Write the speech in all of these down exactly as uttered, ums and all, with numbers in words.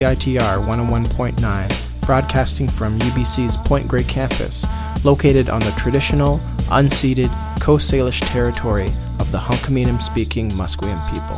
C I T R one oh one point nine, broadcasting from U B C's Point Grey campus, located on the traditional, unceded Coast Salish territory of the Hunkaminam-speaking Musqueam people.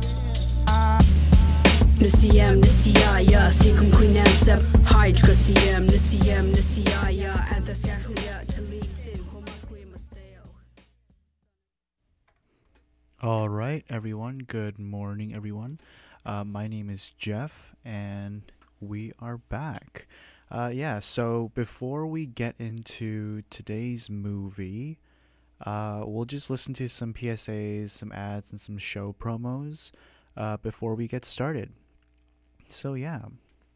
All right, everyone. Good morning, everyone. Uh, my name is Jeff, and we are back. Uh, yeah, so before we get into today's movie, uh, we'll just listen to some P S As, some ads, and some show promos uh, before we get started. So, yeah.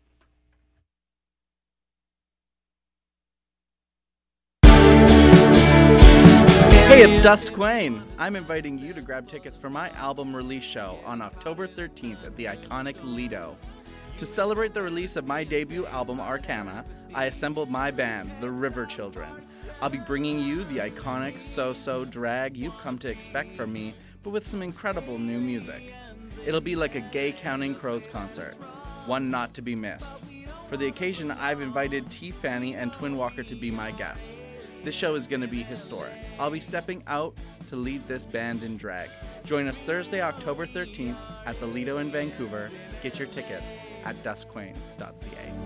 Hey, it's Dust Quain. I'm inviting you to grab tickets for my album release show on October thirteenth at the iconic Lido. To celebrate the release of my debut album, Arcana, I assembled my band, The River Children. I'll be bringing you the iconic so-so drag you've come to expect from me, but with some incredible new music. It'll be like a gay Counting Crows concert, one not to be missed. For the occasion, I've invited T. Fanny and Twin Walker to be my guests. This show is going to be historic. I'll be stepping out to lead this band in drag. Join us Thursday, October thirteenth at the Lido in Vancouver. Get your tickets at dustquain dot c a.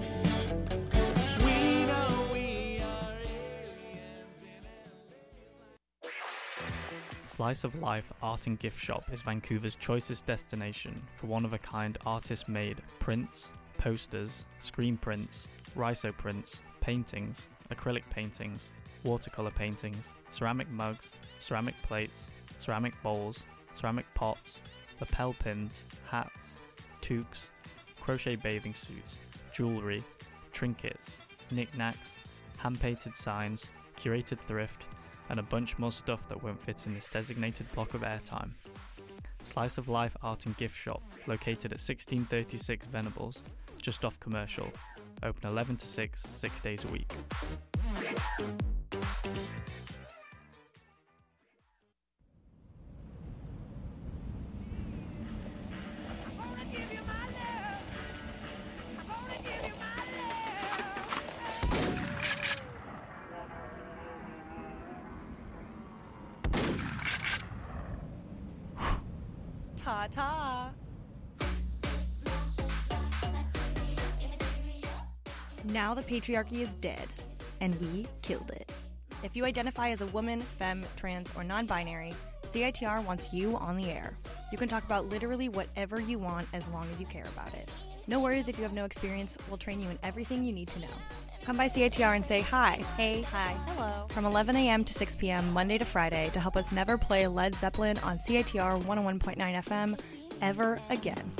Slice of Life Art and Gift Shop is Vancouver's choicest destination for one-of-a-kind artist-made prints, posters, screen prints, rhizo prints, paintings, acrylic paintings, watercolor paintings, ceramic mugs, ceramic plates, ceramic bowls, ceramic pots, lapel pins, hats, toques, crochet bathing suits, jewelry, trinkets, knickknacks, hand-painted signs, curated thrift, and a bunch more stuff that won't fit in this designated block of airtime. Slice of Life Art and Gift Shop, located at sixteen thirty-six Venables, just off Commercial, open eleven to six, six days a week. Ta-ta. Now the patriarchy is dead, and we killed it. If you identify as a woman, femme, trans, or non-binary, C I T R wants you on the air. You can talk about literally whatever you want as long as you care about it. No worries if you have no experience, we'll train you in everything you need to know. Come by C I T R and say hi, hey, hi, hello, from eleven a.m. to six p.m. Monday to Friday to help us never play Led Zeppelin on C I T R one oh one point nine F M ever again.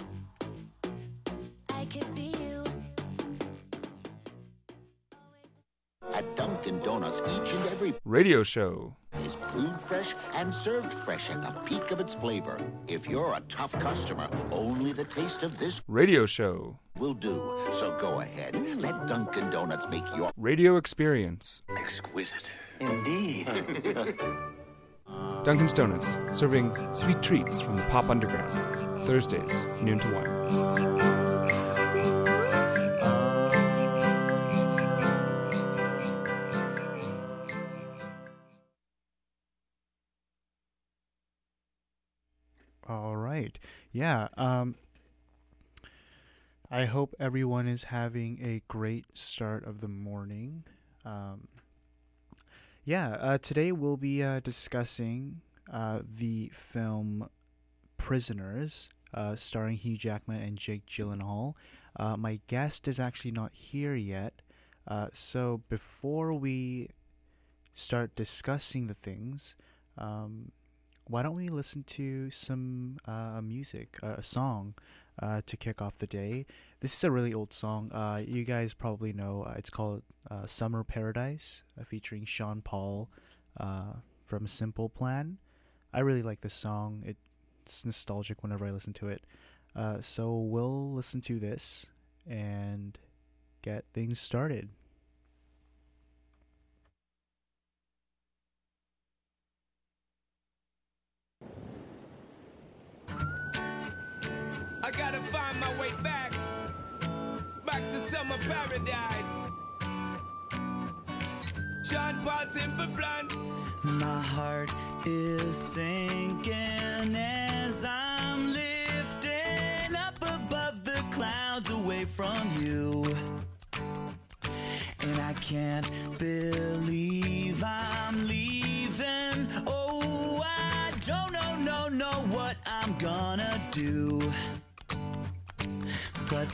I could be you. At Dunkin' Donuts, each and every radio show is brewed fresh and served fresh at the peak of its flavor. If you're a tough customer, only the taste of this radio show will do. So go ahead, let Dunkin' Donuts make your radio experience exquisite. Indeed. Dunkin's Donuts, serving sweet treats from the pop underground. Thursdays, noon to one. All right. Yeah. Um, I hope everyone is having a great start of the morning. Um, yeah. Uh, today we'll be uh, discussing uh, the film Prisoners, uh, starring Hugh Jackman and Jake Gyllenhaal. Uh, my guest is actually not here yet. Uh, so before we start discussing the things, um, why don't we listen to some uh, music, uh, a song, uh, to kick off the day. This is a really old song. Uh, you guys probably know. Uh, it's called uh, Summer Paradise, uh, featuring Sean Paul uh, from Simple Plan. I really like this song. It's nostalgic whenever I listen to it. Uh, so we'll listen to this and get things started. I gotta find my way back. Summer paradise. Sean Paul, Simple Plan. My heart is sinking as I'm lifting up above the clouds away from you. And I can't believe I'm leaving. Oh, I don't know, no, know what I'm gonna do. But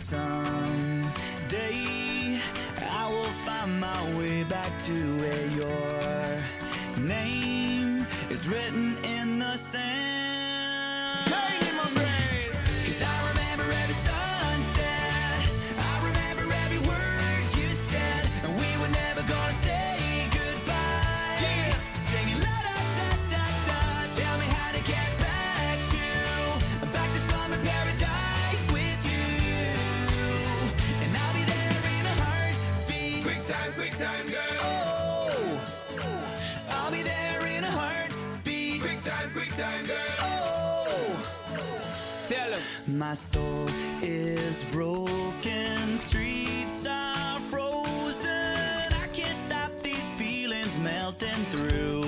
someday I will find my way back to where your name is written in the sand. Staying in my brain. 'Cause I remember every sunset, I remember every word you said, and we were never gonna say goodbye. Yeah. Singing la da da da da. Tell me how to get back to back to summer paradise with you, and I'll be there in a heartbeat. Quick time, quick time, girl. Oh, I'll be there in a heartbeat. Quick time, quick time, girl. Oh, Tell him. my soul is broken, streets are frozen. I can't stop these feelings melting through.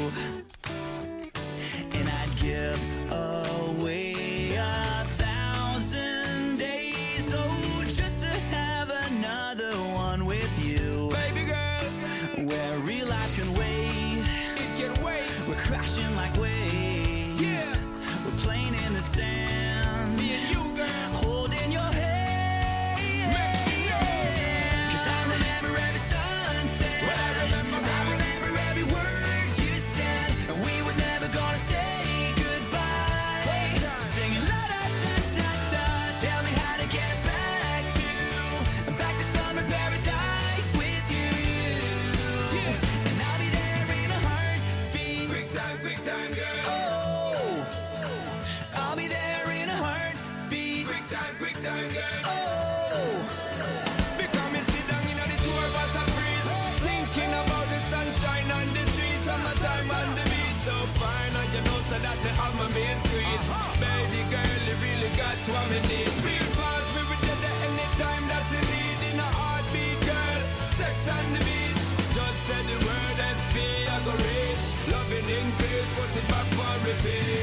And I'd give away a thousand days, oh, just to have another one with you. Baby girl, Where real life can wait, it can wait. we're crashing like waves. Yeah. We're playing in the sand, Me and you, girl. holding your hand. Mexico. 'Cause I remember every sunset, Well, I remember, I girl. remember every word you said, and we were never gonna say goodbye. Singing la da da da da. Tell me how to get back to back to summer paradise with you. And I'll be there in a heartbeat. Quick time, quick time, girl. Oh, I'll be there in a heartbeat. Quick time, quick time, girl. Oh, Because me sit down in the tour bus and breeze, thinking about the sunshine and the trees, summertime on the beach. So fine, and you know so that they have my main street. Baby girl, you really got what me need. Real fast, we will get there anytime that you need. In a heartbeat, girl, sex on the beach. Just say the word S P, I go reach. Loving increase, put it back for repeat.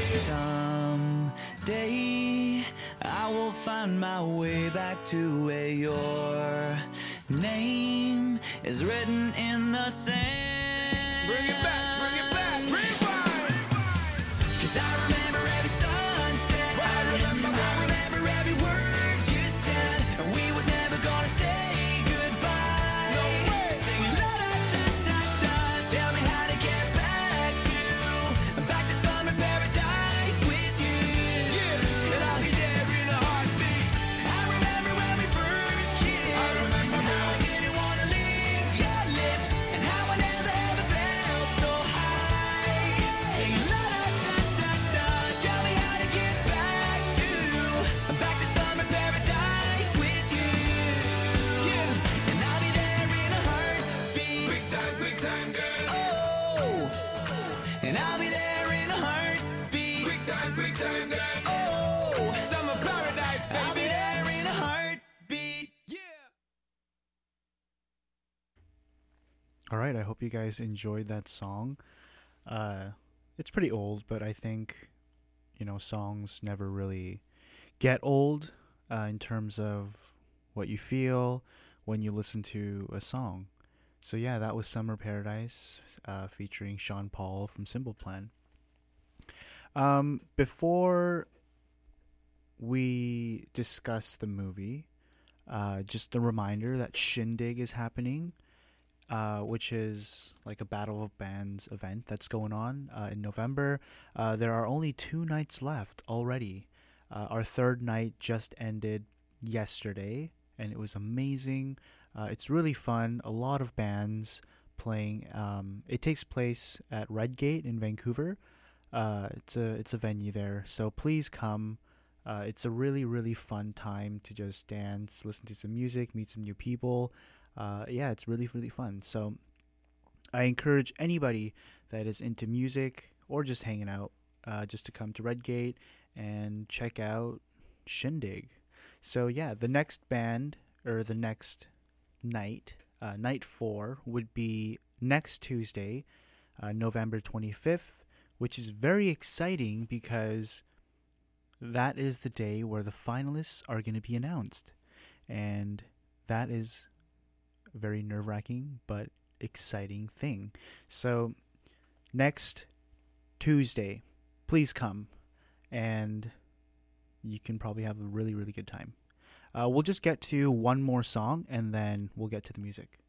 someday I will find my way back to where your name is written in the sand. Bring it back, bring it back, rewind. 'Cause I remember every sunset, Well, I remember, I remember every word you said, and we were never gonna say goodbye. No way. Singing la da da da da. Tell me how to get back to back to summer paradise with you. Yeah, and I'll be there in a heartbeat. I remember when we first kissed, I remember, and how I girl. didn't wanna leave your lips, and how I never ever felt so high. Singing la da da da da. Tell me how to get back to back to summer paradise with you. And I'll be there in a heartbeat. Quick time, quick time, girl. Oh, and I'll be there in a heartbeat. Quick time, quick time, girl. Oh, Summer paradise, I'll be baby. there in a heartbeat. Yeah. All right, I hope you guys enjoyed that song. Uh, it's pretty old, but I think, you know, songs never really get old uh, in terms of what you feel when you listen to a song. So yeah, that was Summer Paradise uh, featuring Sean Paul from Simple Plan. Um, before we discuss the movie, uh, just a reminder that Shindig is happening, uh, which is like a Battle of Bands event that's going on uh, in November. Uh, there are only two nights left already. Uh, our third night just ended yesterday, and it was amazing. Uh, it's really fun. A lot of bands playing. Um, it takes place at Redgate in Vancouver. Uh, it's a it's a venue there, so please come. Uh, it's a really really fun time to just dance, listen to some music, meet some new people. Uh, yeah, it's really really fun. So I encourage anybody that is into music or just hanging out, uh, just to come to Redgate and check out Shindig. So yeah, the next band or the next night, uh, night four, would be next Tuesday, uh, November twenty-fifth, which is very exciting because that is the day where the finalists are going to be announced. And that is a very nerve-wracking but exciting thing. So next Tuesday, please come, and you can probably have a really, really good time. Uh, we'll just get to one more song, and then we'll get to the music.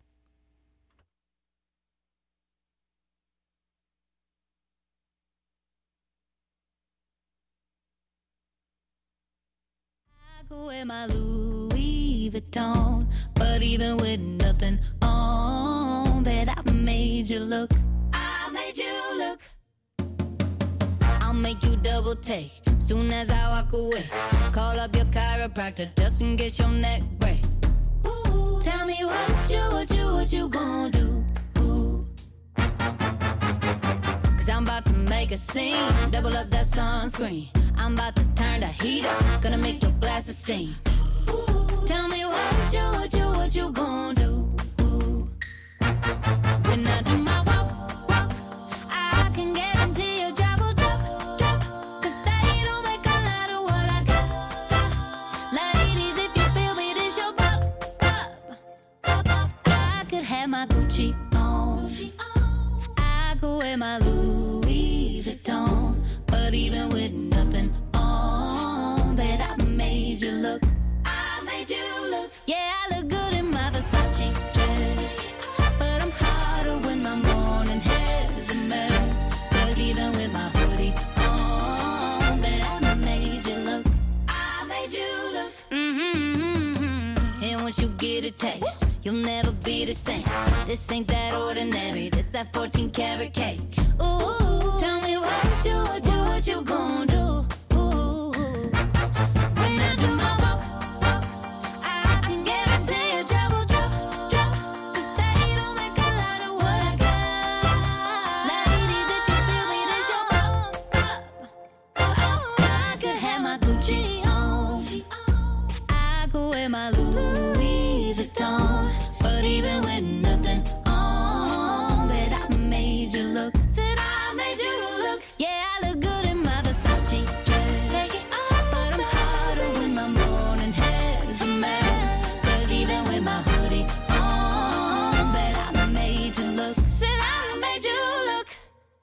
I go wear my Louis Vuitton, but even with nothing on, bet I made you look. I made you look. I'll make you double take soon as I walk away. Call up your chiropractor just in case your neck break. Ooh, tell me what you, what you, what you gonna do? Ooh. Cause I'm about to make a scene, double up that sunscreen. I'm about to turn the heat up, gonna make your glasses steam. Ooh, tell me what you, what you, what you gonna do? Ooh. When I do my walk, walk, I can guarantee your job will drop, drop. Cause they don't make a lot of what I got, got. Ladies, if you feel me, this your pop, pop, pop, pop. I could have my Gucci on, Gucci on. I could wear my Louis Vuitton, but even with nothing on, bet I made you look. I made you look. Yeah, I look good in my Versace dress, but I'm hotter when my morning hair's a mess. Cause even with my hoodie on, bet I made you look. I made you look. Mm-hmm. And once you get a taste, you'll never be the same. This ain't that ordinary, this that fourteen karat cake. Ooh, tell me what you, what you, what you gon' do? Ooh, when I do my walk, walk, I can guarantee your job will drop, drop. Cause they don't make a lot of what I got. Ladies, if you feel me, this your pop, pop, pop. I could have my Gucci on, I could wear my Louis Vuitton, but even with nothing on, bet I made you look. Said I made you look. Yeah, I look good in my Versace dress. Take it off, but I'm hotter when my morning hair's a mess. Cause even with my hoodie on, bet I made you look. Said I made you look.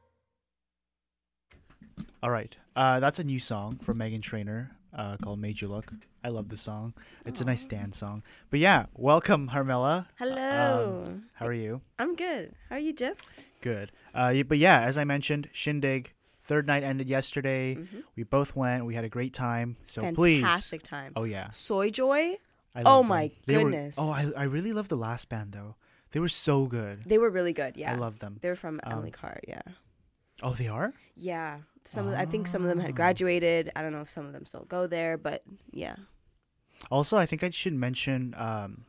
All right. Uh, that's a new song from Meghan Trainor uh, called Made You Look. I love the song. It's a nice dance song. But yeah, welcome, Harmela. Hello. Um, how are you? I'm good. How are you, Jeff? Good. Uh, y- but yeah, as I mentioned, Shindig, third night ended yesterday. Mhm. We both went. We had a great time. So Fantastic please. time. Oh, yeah. Soy Joy. I Oh love my them. They were- goodness. oh, I, I really love the last band, though. They were so good. They were really good. Yeah. I love them. They were from Um, Emily Carr. Yeah. Oh, they are? Yeah. Some. Of, I think some of them had Oh. graduated. I don't know if some of them still go there, but yeah. Also, I think I should mention, um,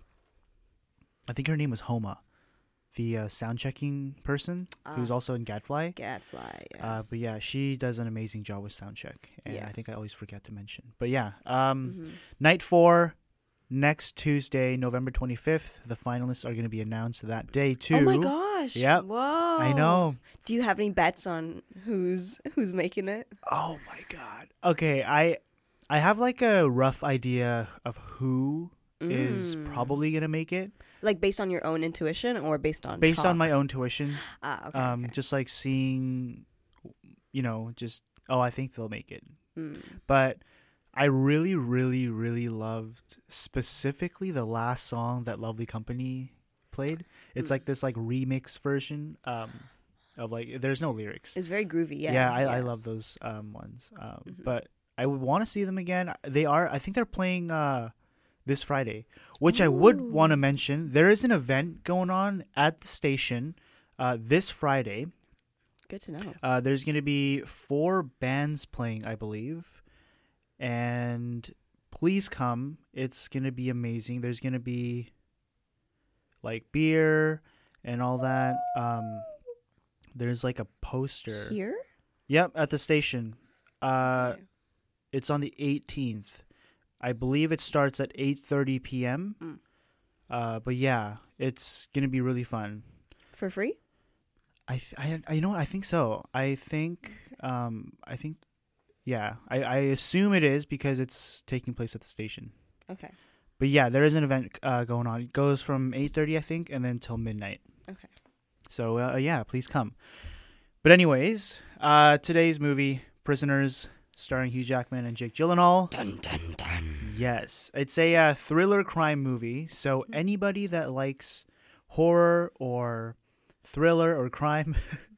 I think her name was Homa, the uh, sound checking person who's Ah. also in Gadfly. Gadfly, yeah. Uh, but yeah, she does an amazing job with sound check. And Yeah. I think I always forget to mention. But yeah, um, Mhm. night four, next Tuesday, November twenty-fifth. The finalists are going to be announced that day too. Oh my gosh. Yep. Whoa. I know. Do you have any bets on who's who's making it? Oh my god. Okay, I I have like a rough idea of who is Mm. probably going to make it. Like based on your own intuition or based on Based on talk? my own tuition. Ah, okay, Um, just like seeing, you know, just oh, I think they'll make it. Mm. But I really, really, really loved specifically the last song that Lovely Company played. It's Mm. like this like remix version um, of like there's no lyrics. It's very groovy. Yeah. Yeah, I, I yeah. love those um, ones. Um, Mhm. But I would want to see them again. They are. I think they're playing uh, this Friday, which I would want to Ooh. mention. There is an event going on at the station uh, this Friday. Good to know. Uh, there's going to be four bands playing, I believe. And please come. It's going to be amazing. There's going to be like beer and all that. Um, there's like a poster. Here? Yep, at the station. Uh, Okay. It's on the eighteenth. I believe it starts at eight thirty p.m. Mm. Uh, but yeah, it's gonna be really fun. For free? I, th- I, I, you know what? I think so. I think, um, I think, yeah. I, I assume it is because it's taking place at the station. Okay. But yeah, there is an event uh, going on. It goes from eight thirty, I think, and then till midnight. Okay. So uh, yeah, please come. But anyways, uh, today's movie, Prisoners, starring Hugh Jackman and Jake Gyllenhaal. Dun dun dun. Yes, it's a uh, thriller crime movie. So anybody that likes horror or thriller or crime,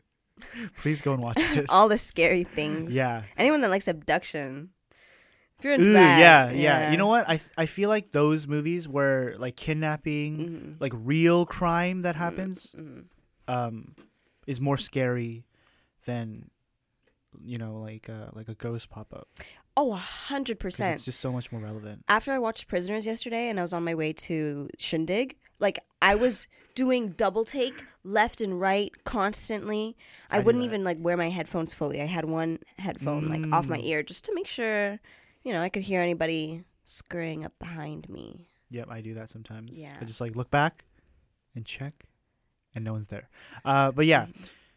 please go and watch it. All the scary things. Yeah. Anyone that likes abduction. If you're into Ooh, that. yeah, yeah, yeah. You know what? I I feel like those movies where like kidnapping, Mm-hmm. like real crime that happens, Mm-hmm. um, is more scary than, you know, like uh, like a ghost pop up. Oh, a hundred percent. It's just so much more relevant. After I watched Prisoners yesterday and I was on my way to Shindig, like I was doing double take left and right constantly. I, I do wouldn't that. even like wear my headphones fully. I had one headphone like off my Mm. ear just to make sure, you know, I could hear anybody scurrying up behind me. Yep, I do that sometimes. Yeah. I just like look back and check, and no one's there. Uh, but yeah.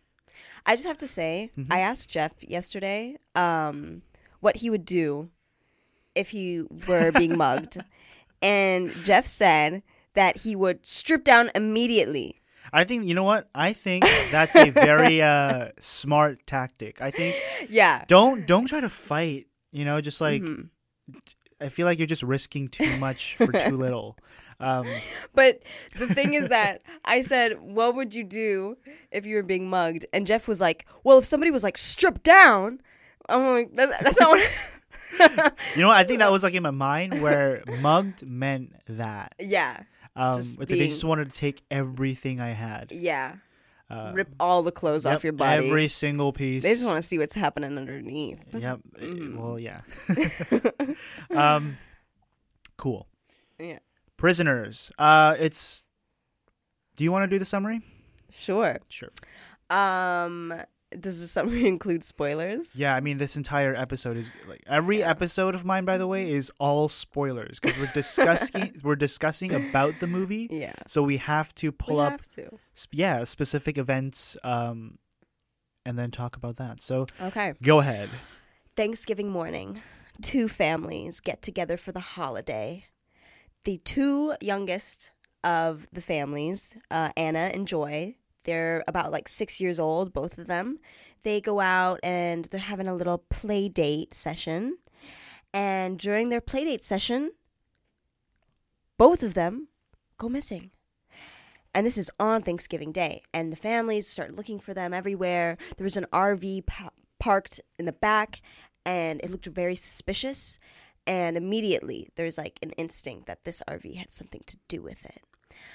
I just have to say, Mhm. I asked Jeff yesterday um, what he would do if he were being mugged. And Jeff said that he would strip down immediately. I think, you know what? I think that's a very uh, smart tactic. I think Yeah. don't don't try to fight, you know, just like Mhm. I feel like you're just risking too much for too little. Um, But the thing is that I said, what would you do if you were being mugged? And Jeff was like, well, if somebody was like stripped down, I'm like, that, that's not what. you know what? I think that was like in my mind where mugged meant that. Yeah. Um, Just it's like they being- just wanted to take everything I had. Yeah. Uh, Rip all the clothes yep, off your body. Every single piece. They just want to see what's happening underneath. Yep. Mhm. Well, yeah. um, cool. Yeah. Prisoners. Uh, it's. Do you want to do the summary? Sure. Sure. Um, does the summary include spoilers? Yeah, I mean, this entire episode is like every episode of mine, by the way, is all spoilers because we're discussing we're discussing about the movie. Yeah. So we have to pull We up, have to. sp- yeah, specific events, um, and then talk about that. So Okay. go ahead. Thanksgiving morning, two families get together for the holiday. The two youngest of the families, uh, Anna and Joy, they're about like six years old, both of them. They go out and they're having a little play date session. And during their play date session, both of them go missing. And this is on Thanksgiving Day. And the families start looking for them everywhere. There was an R V pa- parked in the back, and it looked very suspicious. And immediately, there's like an instinct that this R V had something to do with it.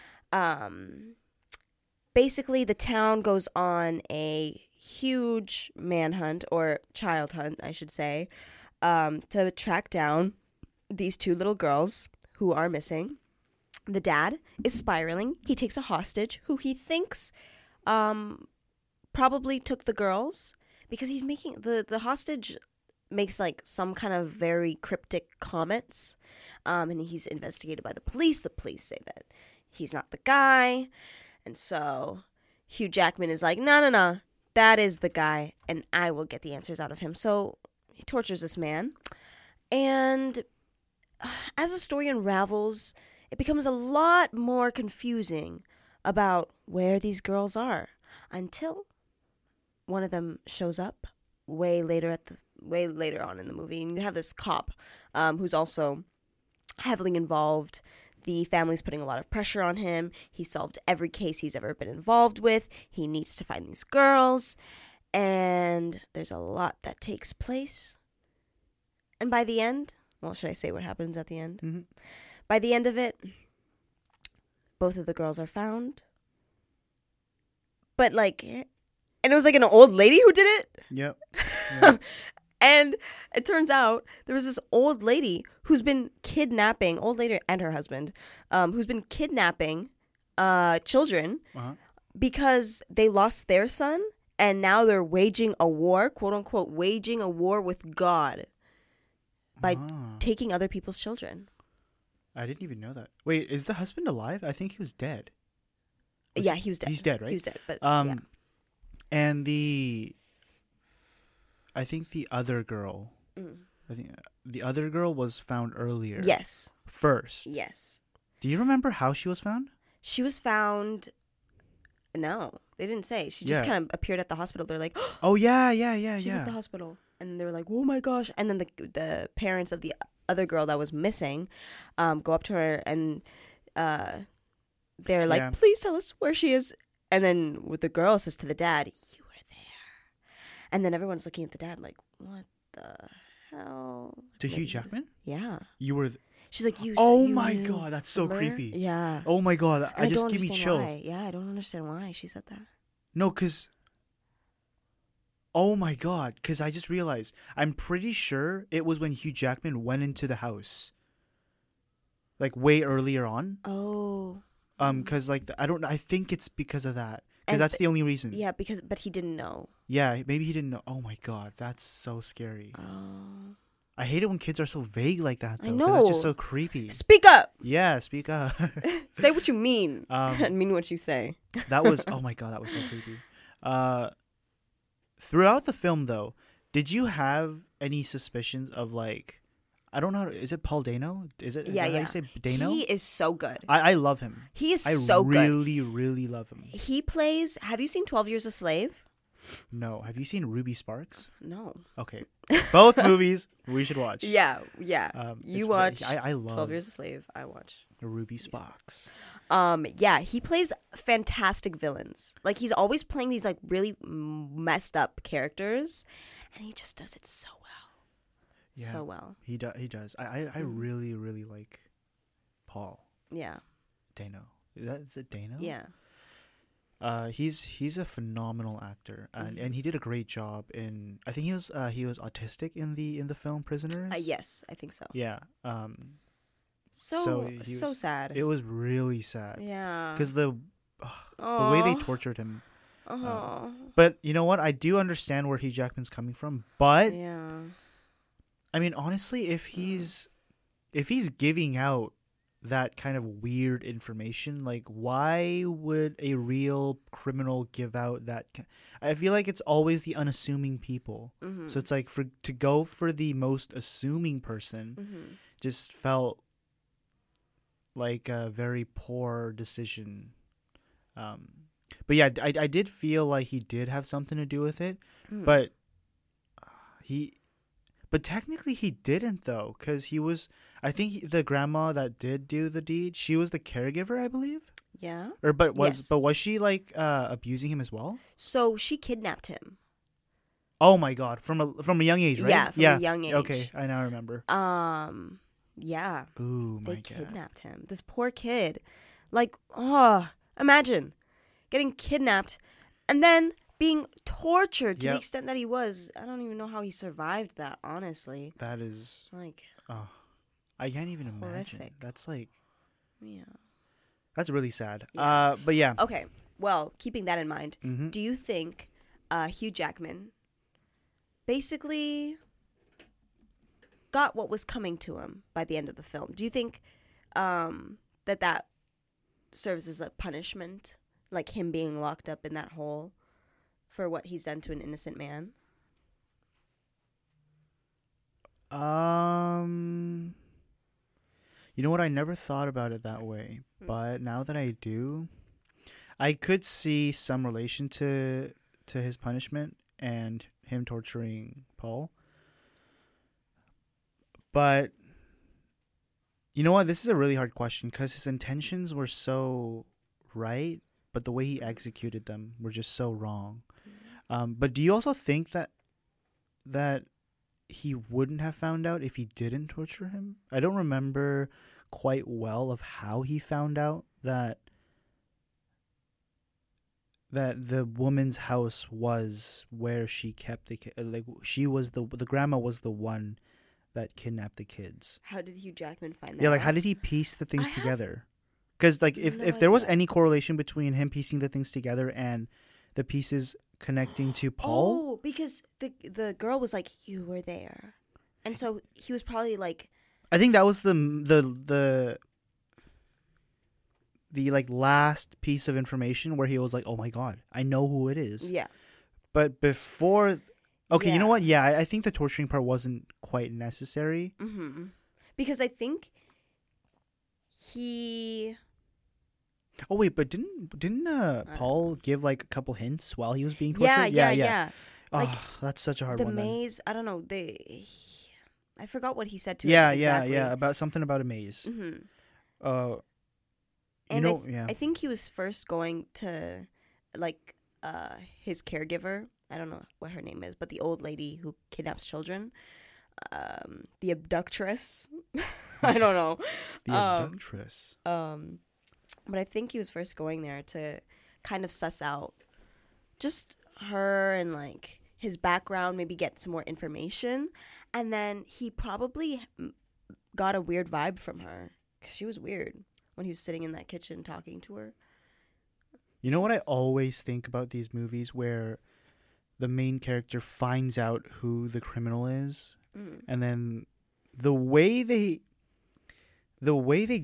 Um, basically, the town goes on a huge manhunt, or child hunt, I should say, um, to track down these two little girls who are missing. The dad is spiraling. He takes a hostage who he thinks um, probably took the girls, because he's making the, the hostage makes like some kind of very cryptic comments, um, and he's investigated by the police. The police say that he's not the guy, and so Hugh Jackman is like, no, no, no, that is the guy, and I will get the answers out of him. So he tortures this man, and as the story unravels, it becomes a lot more confusing about where these girls are, until one of them shows up way later at the way later on in the movie, and you have this cop um, who's also heavily involved. The family's putting a lot of pressure on him. He solved every case he's ever been involved with. He needs to find these girls, and there's a lot that takes place. And by the end, well, should I say what happens at the end? Mm-hmm. By the end of it, both of the girls are found. But like, and it was like an old lady who did it. Yep. yep. And it turns out there was this old lady who's been kidnapping, old lady and her husband, um, who's been kidnapping uh, children Uh-huh. because they lost their son, and now they're waging a war, quote unquote, waging a war with God by Ah. taking other people's children. I didn't even know that. Wait, is the husband alive? I think he was dead. Was yeah, he was dead. He's dead, right? He was dead, but um, yeah. And the, I think the other girl, Mm. I think the other girl was found earlier. Yes. First. Yes. Do you remember how she was found? She was found. No, they didn't say. She just Yeah. kind of appeared at the hospital. They're like, Oh yeah, yeah, yeah, she's yeah. at the hospital, and they're like, oh my gosh! And then the the parents of the other girl that was missing, um, go up to her and, uh, they're like, Yeah. please tell us where she is. And then with the girl says to the dad, you were there. And then everyone's looking at the dad like, what the hell? To Like, Hugh Jackman? Yeah. You were. Th- She's like, you. Oh you my knew, god, that's so remember? creepy. Yeah. Oh my god, And I just don't give me understand chills. why. Yeah, I don't understand why she said that. No, cause. Oh my god, cause I just realized I'm pretty sure it was when Hugh Jackman went into the house. Like way earlier on. Oh. Um, cause like the, I don't. I think it's because of that. Cause And that's th- the only reason. Yeah, because but he didn't know. Yeah, maybe he didn't know. Oh my god, that's so scary. Oh. I hate it when kids are so vague like that. Though, I 'cause know. That's just so creepy. Speak up. Yeah, speak up. Say what you mean Um, and mean what you say. That was oh my god, that was so creepy. Uh, throughout the film, though, did you have any suspicions of like, I don't know, is it Paul Dano? Is it? Is Yeah, that yeah. How you say Dano? He is so good. I I love him. He is I so good. really, really love him. He plays. Have you seen twelve Years a Slave? No, have you seen Ruby Sparks? No. Okay, both movies we should watch. Yeah, yeah. Um, you it's watch. really- I I love twelve Years a Slave. I watch Ruby Sparks. Um, yeah, he plays fantastic villains. Like he's always playing these like really messed up characters, and he just does it so well. Yeah, So well. He does. He does. I I, I Mhm. really really like Paul Yeah. Dano. Is that is it Dano? Yeah. Uh, he's he's a phenomenal actor, and, Mhm. and he did a great job in. I think he was uh, he was autistic in the in the film Prisoners. Uh, yes, I think so. Yeah. Um. So he so was- sad. It was really sad. Yeah. Because the ugh, the way they Aw. tortured him. uh, Aw. but you know what? I do understand where Hugh Jackman's coming from. But Yeah. I mean, honestly, if he's if he's giving out that kind of weird information, like why would a real criminal give out that? ki- I feel like it's always the unassuming people. Mhm. So it's like for to go for the most assuming person Mhm. just felt like a very poor decision. Um, but yeah, I I did feel like he did have something to do with it, Mm. but he. But technically, he didn't though, because he was. I think he, the grandma that did do the deed, she was the caregiver, I believe. Yeah. Or but was Yes. but was she like uh, abusing him as well? So she kidnapped him. Oh my god, from a from a young age, right? Yeah, from a young Okay, age. I now remember. Um. Yeah. Ooh my They god. kidnapped him. This poor kid. Like, oh, imagine getting kidnapped and then being tortured to Yep. the extent that he was. I don't even know how he survived that, honestly. That is. Like, Oh, I can't even imagine. Horrific. That's like. yeah. That's really sad. Yeah. Uh, but yeah. Okay. Well, keeping that in mind, Mhm. do you think uh, Hugh Jackman basically got what was coming to him by the end of the film? Do you think um, that that serves as a punishment, like him being locked up in that hole for what he's done to an innocent man? Um, you know what? I never thought about it that way, Hmm. but now that I do, I could see some relation to to his punishment and him torturing Paul. But you know what? This is a really hard question because his intentions were so right, but the way he executed them were just so wrong. Um, but do you also think that that he wouldn't have found out if he didn't torture him? I don't remember quite well of how he found out that that the woman's house was where she kept the ki- like she was the the grandma was the one that kidnapped the kids. How did Hugh Jackman find that Yeah, like out? how did he piece the things I have together? Because like if no if there was idea. any correlation between him piecing the things together and the pieces connecting to Paul, Oh, because the the girl was like, "You were there," and so he was probably like, I think that was the the the the like last piece of information where he was like, "Oh my god, I know who it is." Yeah. But before, okay, you know Yeah. what? Yeah, I, I think the torturing part wasn't quite necessary. Mm-hmm. Because I think he. Oh wait, but didn't didn't uh, Paul give like a couple hints while he was being tortured? Yeah, yeah, yeah. Oh, Like, that's such a hard the one. then. maze. I don't know. They. He, I forgot what he said to Yeah, him. yeah, Exactly. yeah. About something about a maze. Mm-hmm. Uh, you And know, I, th- yeah. I think he was first going to, like, uh, his caregiver. I don't know what her name is, but the old lady who kidnaps children, um, the abductress. I don't know. The Um, abductress. Um, but I think he was first going there to kind of suss out just her and like his background, maybe get some more information, and then he probably m- got a weird vibe from her 'cause she was weird when he was sitting in that kitchen talking to her. You know what I always think about these movies where the main character finds out who the criminal is, Mm. and then the way they, the way they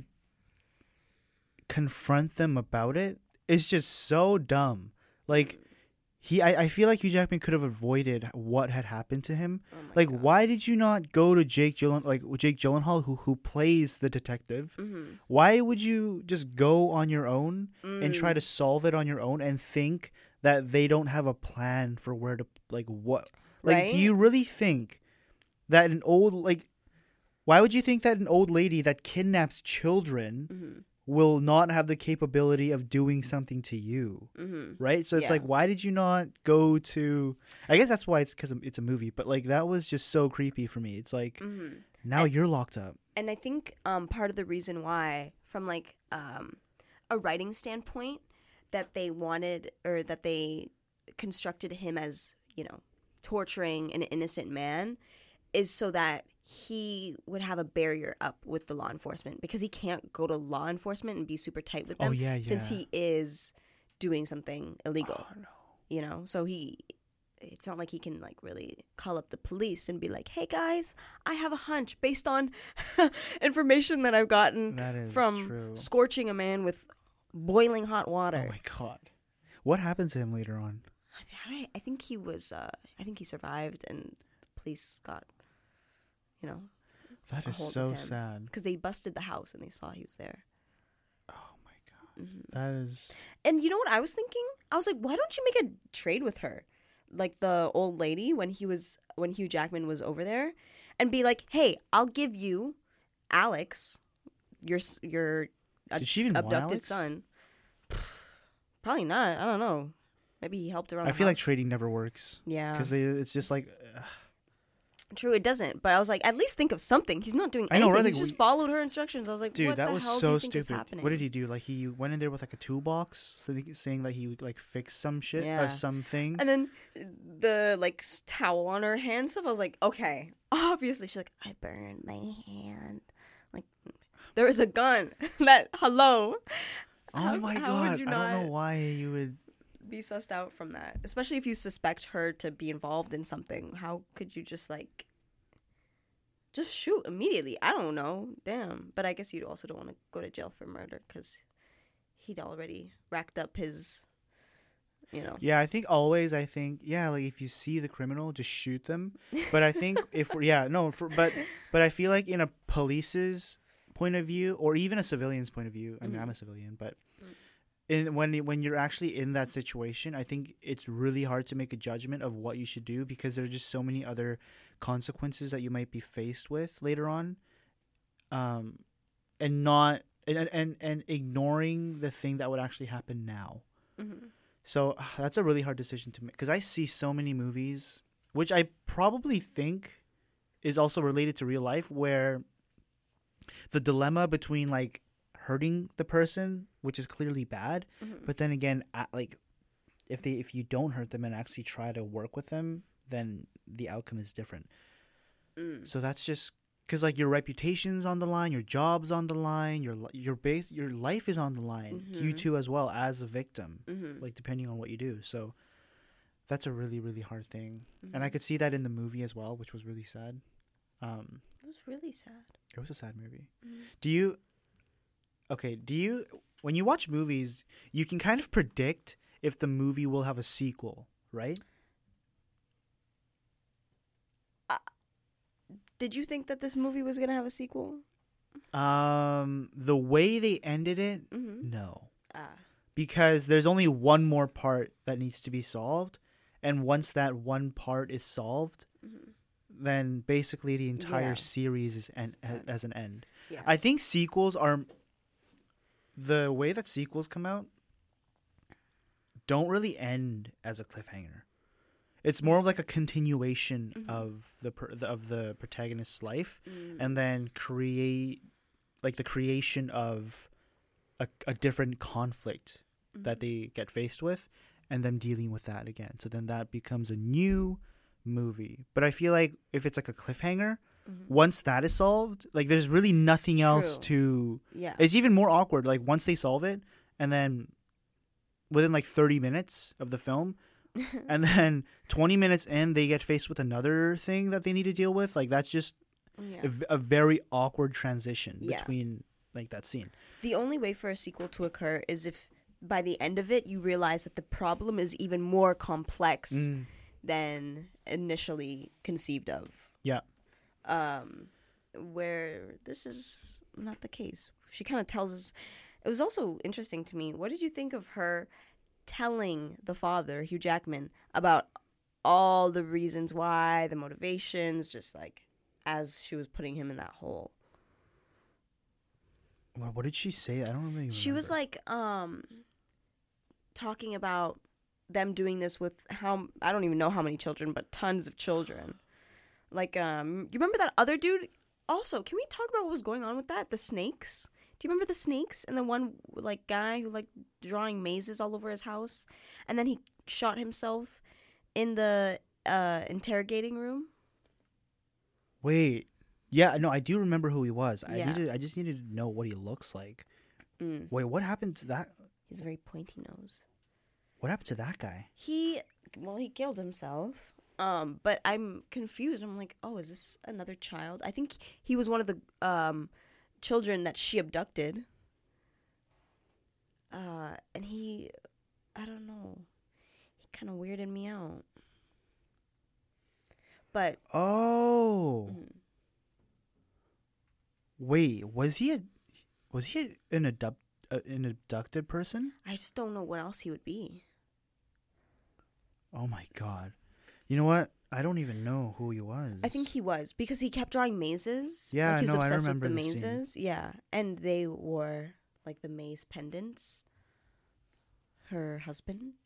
confront them about it is just so dumb. Like he, I, I feel like Hugh Jackman could have avoided what had happened to him. Oh like, why did you not go to Jake Gyllen, like Jake Gyllenhaal, who who plays the detective? Mhm. Why would you just go on your own and try Mm. to solve it on your own and think that they don't have a plan for where to, like, what? Like, Right? do you really think that an old, like, why would you think that an old lady that kidnaps children Mm-hmm. will not have the capability of doing something to you? Mhm. Right? So it's Yeah. like, why did you not go to, I guess that's why it's because it's a movie, but like, that was just so creepy for me. It's like, Mhm. now you're locked up. And I think um, part of the reason why, from like um, a writing standpoint, that they wanted or that they constructed him as, you know, torturing an innocent man is so that he would have a barrier up with the law enforcement because he can't go to law enforcement and be super tight with Oh, them yeah, since yeah. he is doing something illegal. Oh, no. You know, so he it's not like he can like really call up the police and be like, "Hey guys, I have a hunch based on information that I've gotten That is from true. scorching a man with boiling hot water." Oh my god. What happened to him later on? I, I think he was uh I think he survived and the police got, you know, That a is hold so of him. sad. Because they busted the house and they saw he was there. That is. And you know what I was thinking? I was like, why don't you make a trade with her, like the old lady when he was when Hugh Jackman was over there, and be like, hey, I'll give you Alex, your s- your ad- Did she even want abducted Alex? son. Probably not. I don't know. Maybe he helped around. I the feel like house. trading never works. Yeah. Because it's just like. ugh. True, it doesn't. But I was like, at least think of something. He's not doing I anything. know, right? He's Like, just we- followed her instructions. I was like, Dude, what that the was hell do so you think is stupid. happening? What did he do? Like, he went in there with like a toolbox, so he- saying that he would like fix some shit Yeah. or something. And then the like s- towel on her hand stuff. I was like, okay, obviously she's like, I burned my hand. Like there was a gun. that hello. Oh How- my how would god! you I don't know not why you would. be sussed out from that, especially if you suspect her to be involved in something. How could you just like just shoot immediately? I don't know. Damn. But I guess you also don't want to go to jail for murder because he'd already racked up his, you know. Yeah, I think always. I think yeah, like if you see the criminal, just shoot them. But I think if we're, yeah, no, for, but but I feel like in a police's point of view, or even a civilian's point of view. I mean, Mhm. I'm a civilian, but in when when you're actually in that situation, I think it's really hard to make a judgment of what you should do because there are just so many other consequences that you might be faced with later on, um, and not and and and ignoring the thing that would actually happen now. Mhm. So that's a really hard decision to make because I see so many movies, which I probably think is also related to real life, where the dilemma between like hurting the person, which is clearly bad, Mhm. but then again, at, like if they if you don't hurt them and actually try to work with them, then the outcome is different. Mm. So that's just because like your reputation's on the line, your job's on the line, your li- your base, your life is on the line. You Mhm. too as well as a victim, Mhm. like depending on what you do. So that's a really really hard thing, and I Mhm. could see that in the movie as well, which was really sad. Um, It was really sad. It was a sad movie. Mm. Do you? Okay. Do you? When you watch movies, you can kind of predict if the movie will have a sequel, right? Uh, did you think that this movie was gonna have a sequel? Um, the way they ended it, Mm-hmm. no. Ah. Because there's only one more part that needs to be solved, and once that one part is solved, Mm-hmm. then basically the entire Yeah. series is en- ha- as an end. Yeah. I think sequels are the way that sequels come out don't really end as a cliffhanger. It's more of like a continuation Mm-hmm. of the, per- the of the protagonist's life, Mm. and then create like the creation of a, a different conflict that they get faced with, and them dealing with that again. So then that becomes a new movie. But I feel like if it's like a cliffhanger, Mhm. once that is solved, like there's really nothing else to. Yeah. It's even more awkward. Like once they solve it, and then within like thirty minutes of the film, and then twenty minutes in, they get faced with another thing that they need to deal with. Like that's just Yeah. a, v- a very awkward transition Yeah. between like that scene. The only way for a sequel to occur is if by the end of it you realize that the problem is even more complex Mm. than initially conceived of. Yeah. Um, where this is not the case. She kind of tells us. It was also interesting to me. What did you think of her telling the father, Hugh Jackman, about all the reasons why, the motivations, just like as she was putting him in that hole? What, what did she say? I don't really. She was remember. like um talking about them doing this with how I don't even know how many children, but tons of children. Like um you remember that other dude? Also, can we talk about what was going on with that? The snakes? Do you remember the snakes and the one like guy who like drawing mazes all over his house, and then he shot himself in the uh interrogating room? Wait. Yeah, no, I do remember who he was. I Yeah. needed. I just needed to know what he looks like. Mm. Wait, what happened to that? He's a very pointy nose. What happened to that guy? He, well, he killed himself. Um, but I'm confused. I'm like, oh, is this another child? I think he was one of the um children that she abducted. Uh, and he, I don't know, he kind of weirded me out. But Oh. mm, Wait, was he a was he an abduct uh, an abducted person? I just don't know what else he would be. Oh my god. You know what? I don't even know who he was. I think he was because he kept drawing mazes. Yeah, like he was no, I obsessed remember with the the scene. mazes. Yeah, and they wore like the maze pendants. Her husband.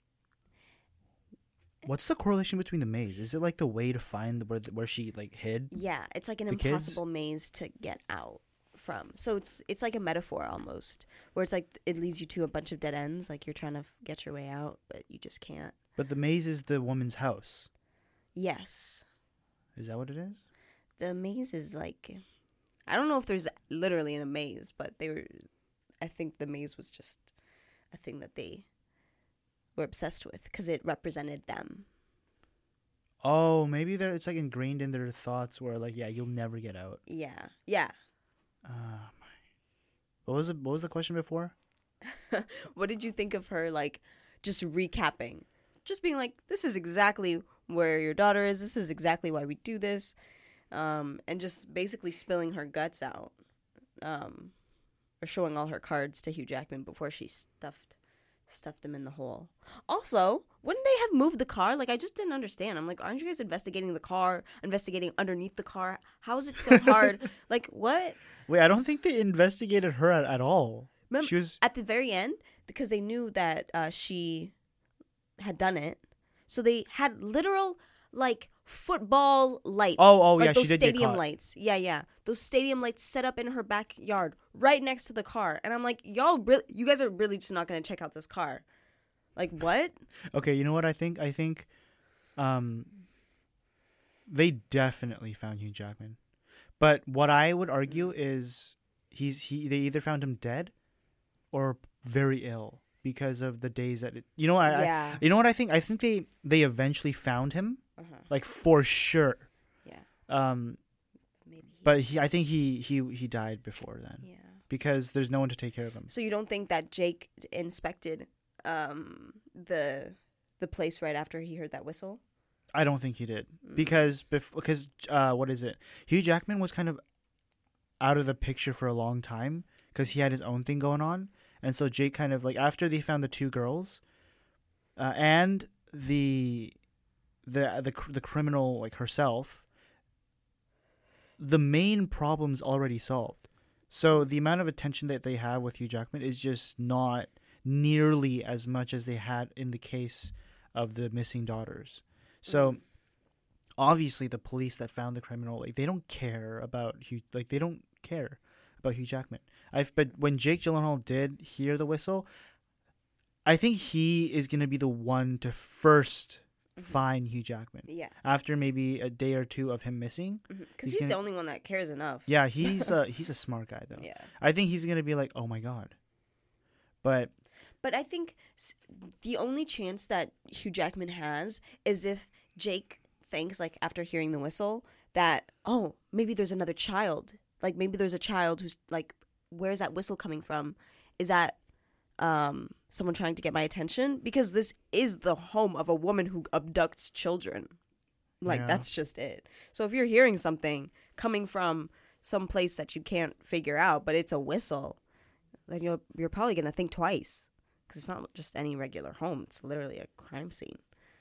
What's the correlation between the maze? Is it like the way to find the, where where she like hid? Yeah, it's like an the kids? impossible maze to get out from. So it's it's like a metaphor almost, where it's like it leads you to a bunch of dead ends. Like you're trying to f- get your way out, but you just can't. But the maze is the woman's house. Yes, Is that what it is? the maze is like, I don't know if there's literally a maze, but they were. I think the maze was just a thing that they were obsessed with because it represented them. Oh, maybe they're it's like ingrained in their thoughts where like yeah, you'll never get out. Yeah, yeah. Uh, what was it? What was the question before? What did you think of her, like, just recapping? Just being like, this is exactly where your daughter is. This is exactly why we do this. Um, and just basically spilling her guts out. Um, or showing all her cards to Hugh Jackman before she stuffed stuffed him in the hole. Also, wouldn't they have moved the car? Like, I just didn't understand. I'm like, aren't you guys investigating the car, investigating underneath the car? How is it so hard? Like, what? Wait, I don't think they investigated her at, at all. Remember, She was at the very end, because they knew that uh, she had done it, so they had literal like football lights. Oh, oh, like yeah, she those did get stadium caught. lights. Yeah, yeah, those stadium lights set up in her backyard, right next to the car. And I'm like, y'all, really, you guys are really just not gonna check out this car? Like, what? okay. You know what I think? I think, um, they definitely found Hugh Jackman, but what I would argue is he's he they either found him dead, or very ill because of the days that it, you know what I, Yeah. I you know what I think I think they they eventually found him, Uh-huh. like for sure. Yeah. Um, maybe. He But he, I think he, he he died before then. Yeah. Because there's no one to take care of him. So you don't think that Jake inspected um, the the place right after he heard that whistle? I don't think he did Mm. because bef- because uh, what is it? Hugh Jackman was kind of out of the picture for a long time because he had his own thing going on, and so Jake kind of like after they found the two girls, uh, and the the the cr- the criminal like herself, the main problem's already solved. So the amount of attention that they have with Hugh Jackman is just not nearly as much as they had in the case of the missing daughters. So obviously the police that found the criminal, like they don't care about Hugh, like they don't care about Hugh Jackman. I've but when Jake Gyllenhaal did hear the whistle, I think he is going to be the one to first Mm-hmm. find Hugh Jackman. Yeah. After maybe a day or two of him missing. Because he's, he's the only one that cares enough. Yeah, he's a, he's a smart guy though. Yeah. I think he's going to be like, "Oh my god." But But I think s- the only chance that Hugh Jackman has is if Jake thinks, like, after hearing the whistle, that, oh, maybe there's another child. Like, maybe there's a child who's, like, where's that whistle coming from? Is that um, someone trying to get my attention? Because this is the home of a woman who abducts children. Like, Yeah. that's just it. So if you're hearing something coming from some place that you can't figure out, but it's a whistle, then you're, you're probably going to think twice. Because it's not just any regular home. It's literally a crime scene.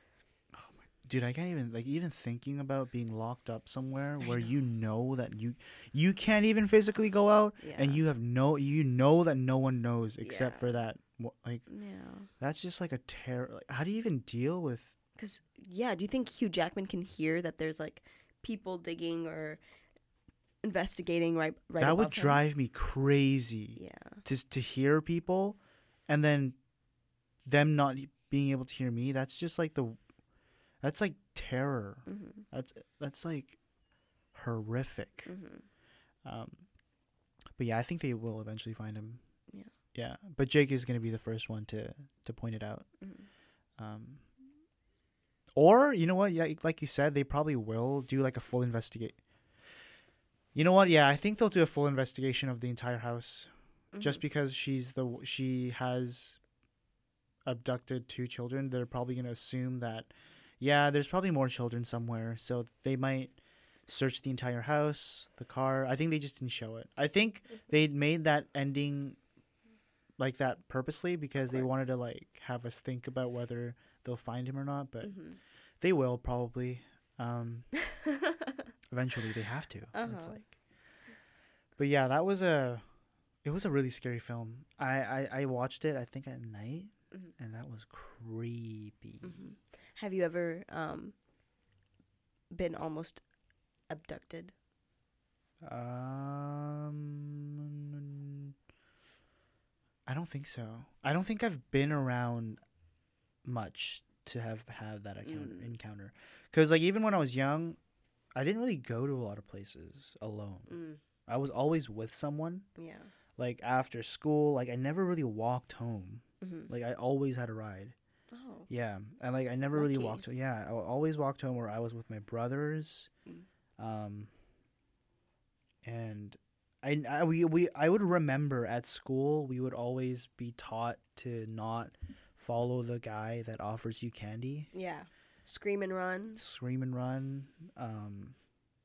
dude, I can't even like even thinking about being locked up somewhere where you know that you you can't even physically go out Yeah. and you have no you know that no one knows except Yeah. for that wh- like Yeah. that's just like a terror. Like, how do you even deal with? Because, yeah, do you think Hugh Jackman can hear that there's, like, people digging or investigating right, right that would above him? drive me crazy. Yeah. To to hear people, and then them not being able to hear me. That's just like the. That's like terror. Mm-hmm. That's that's like horrific. Mm-hmm. Um, but yeah, I think they will eventually find him. Yeah. Yeah, but Jake is going to be the first one to to point it out. Mm-hmm. Um, or you know what? Yeah, like you said, they probably will do like a full investigate. You know what? Yeah, I think they'll do a full investigation of the entire house, just Mhm. because she's the she has abducted two children. They're probably going to assume that, yeah, there's probably more children somewhere, so they might search the entire house, the car. I think they just didn't show it. I think they made that ending like that purposely because they wanted to like have us think about whether they'll find him or not, but Mhm. they will probably. Um, eventually, they have to. It's Uh-huh. like, but yeah, that was a, it was a really scary film. I I, I watched it I think at night, Mhm. and that was creepy. Mhm. Have you ever um, been almost abducted? Um, I don't think so. I don't think I've been around much to have had that encounter. Mm. encounter. Because like even when I was young, I didn't really go to a lot of places alone. Mm. I was always with someone. Yeah. Like after school, like I never really walked home. Mhm. Like I always had a ride. Oh. Yeah, and like I never really Lucky. walked. Yeah, I always walked home where I was with my brothers. Mm. Um, and I, I we we I would remember at school we would always be taught to not follow the guy that offers you candy. Yeah. Scream and run. Scream and run. Um,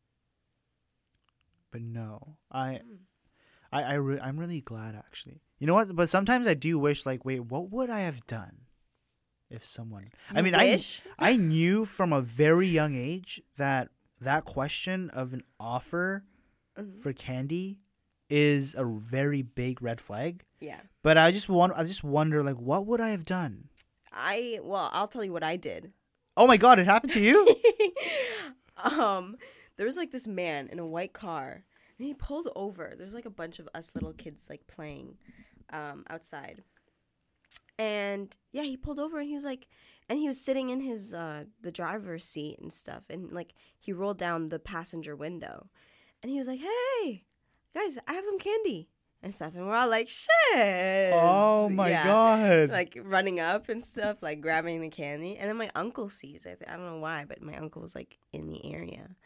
but no, I, Mm. I, I re- I'm really glad actually. You know what? But sometimes I do wish, like, wait, what would I have done if someone? I You mean, wish? I I knew from a very young age that that question of an offer Mhm. for candy is a very big red flag. Yeah. But I just want, I just wonder, like, what would I have done? I well, I'll tell you what I did. Oh my God, it happened to you? um, there was like this man in a white car, and he pulled over. There's like a bunch of us little kids like playing um, outside, and yeah, he pulled over, and he was like, and he was sitting in his uh, the driver's seat and stuff, and like he rolled down the passenger window, and he was like, "Hey, guys, I have some candy." And stuff, and we're all like, shit. Oh my God. Like running up and stuff, like grabbing the candy. And then my uncle sees it. I don't know why, but my uncle was like in the area.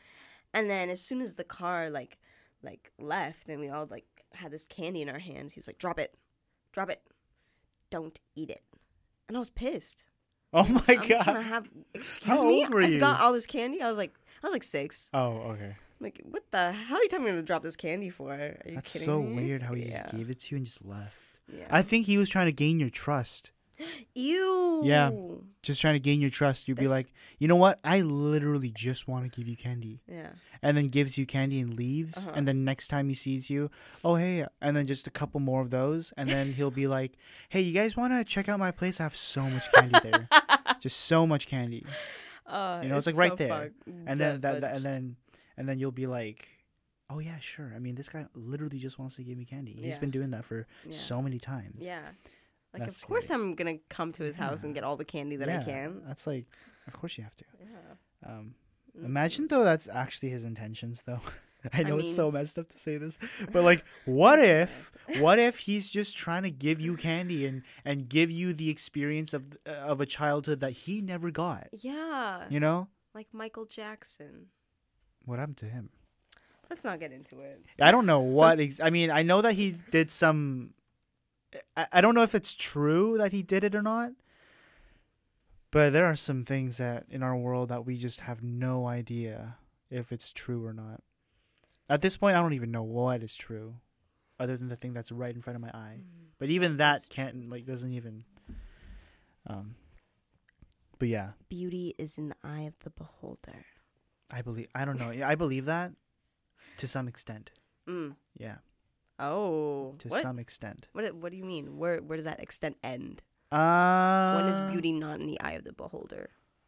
And then as soon as the car like like left and we all like had this candy in our hands, he was like, "Drop it, drop it, don't eat it." And I was pissed. Oh my I'm god! trying to have excuse How me. old were I you? got all this candy. I was like, I was like six. Oh, okay. Like, what the hell are you telling me to drop this candy for? Are you That's kidding so me? weird how he Yeah. just gave it to you and just left. Yeah. I think he was trying to gain your trust. Ew. Yeah, just trying to gain your trust. You'd be That's- like, you know what? I literally just want to give you candy. Yeah. And then gives you candy and leaves. Uh-huh. And then next time he sees you, oh, hey. And then just a couple more of those. And then he'll be like, hey, you guys want to check out my place? I have so much candy there. Just so much candy. Uh, You know, it's, like so right there. fucked And then that, up, that- and but- then and then you'll be like, oh yeah, sure. I mean, this guy literally just wants to give me candy. He's Yeah. been doing that for Yeah. so many times. Yeah. Like, That's of course I'm going to come to his house Yeah. and get all the candy that I Yeah, can. That's like, of course you have to. Yeah. Um, imagine though that's actually his intentions though. I know it's so messed up to say this, but like, what if, what if he's just trying to give you candy and and give you the experience of uh, of a childhood that he never got? Yeah. You know, Like Michael Jackson. what happened to him? Let's not get into it. I don't know what. Ex- I mean, I know that he did some. I, I don't know if it's true that he did it or not. But there are some things that in our world that we just have no idea if it's true or not. At this point, I don't even know what is true, other than the thing that's right in front of my eye. Mm. But even that can't like doesn't even. Um. But yeah, Beauty is in the eye of the beholder. I believe. I don't know. Yeah, I believe that, to some extent. Mm. Yeah. Oh. To what? some extent. What What do you mean? Where Where does that extent end? Uh, when is beauty not in the eye of the beholder?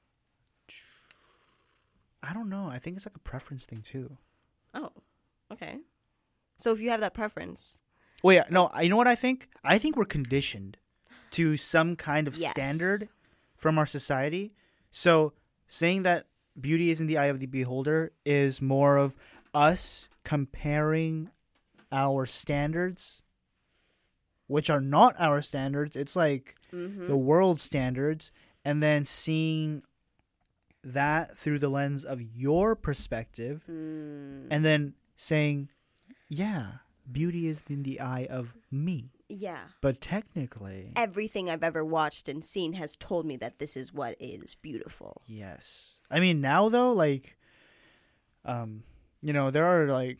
I don't know. I think it's like a preference thing too. Oh, okay. So if you have that preference, Well, yeah, no. You know what I think? I think we're conditioned to some kind of Yes. standard from our society. So saying that beauty is in the eye of the beholder is more of us comparing our standards, which are not our standards. It's like Mhm. the world standards, and then seeing that through the lens of your perspective, Mm. and then saying, yeah, beauty is in the eye of me. yeah, But technically, everything I've ever watched and seen has told me that this is what is beautiful. yes. I mean, now though, like, um, you know, there are like,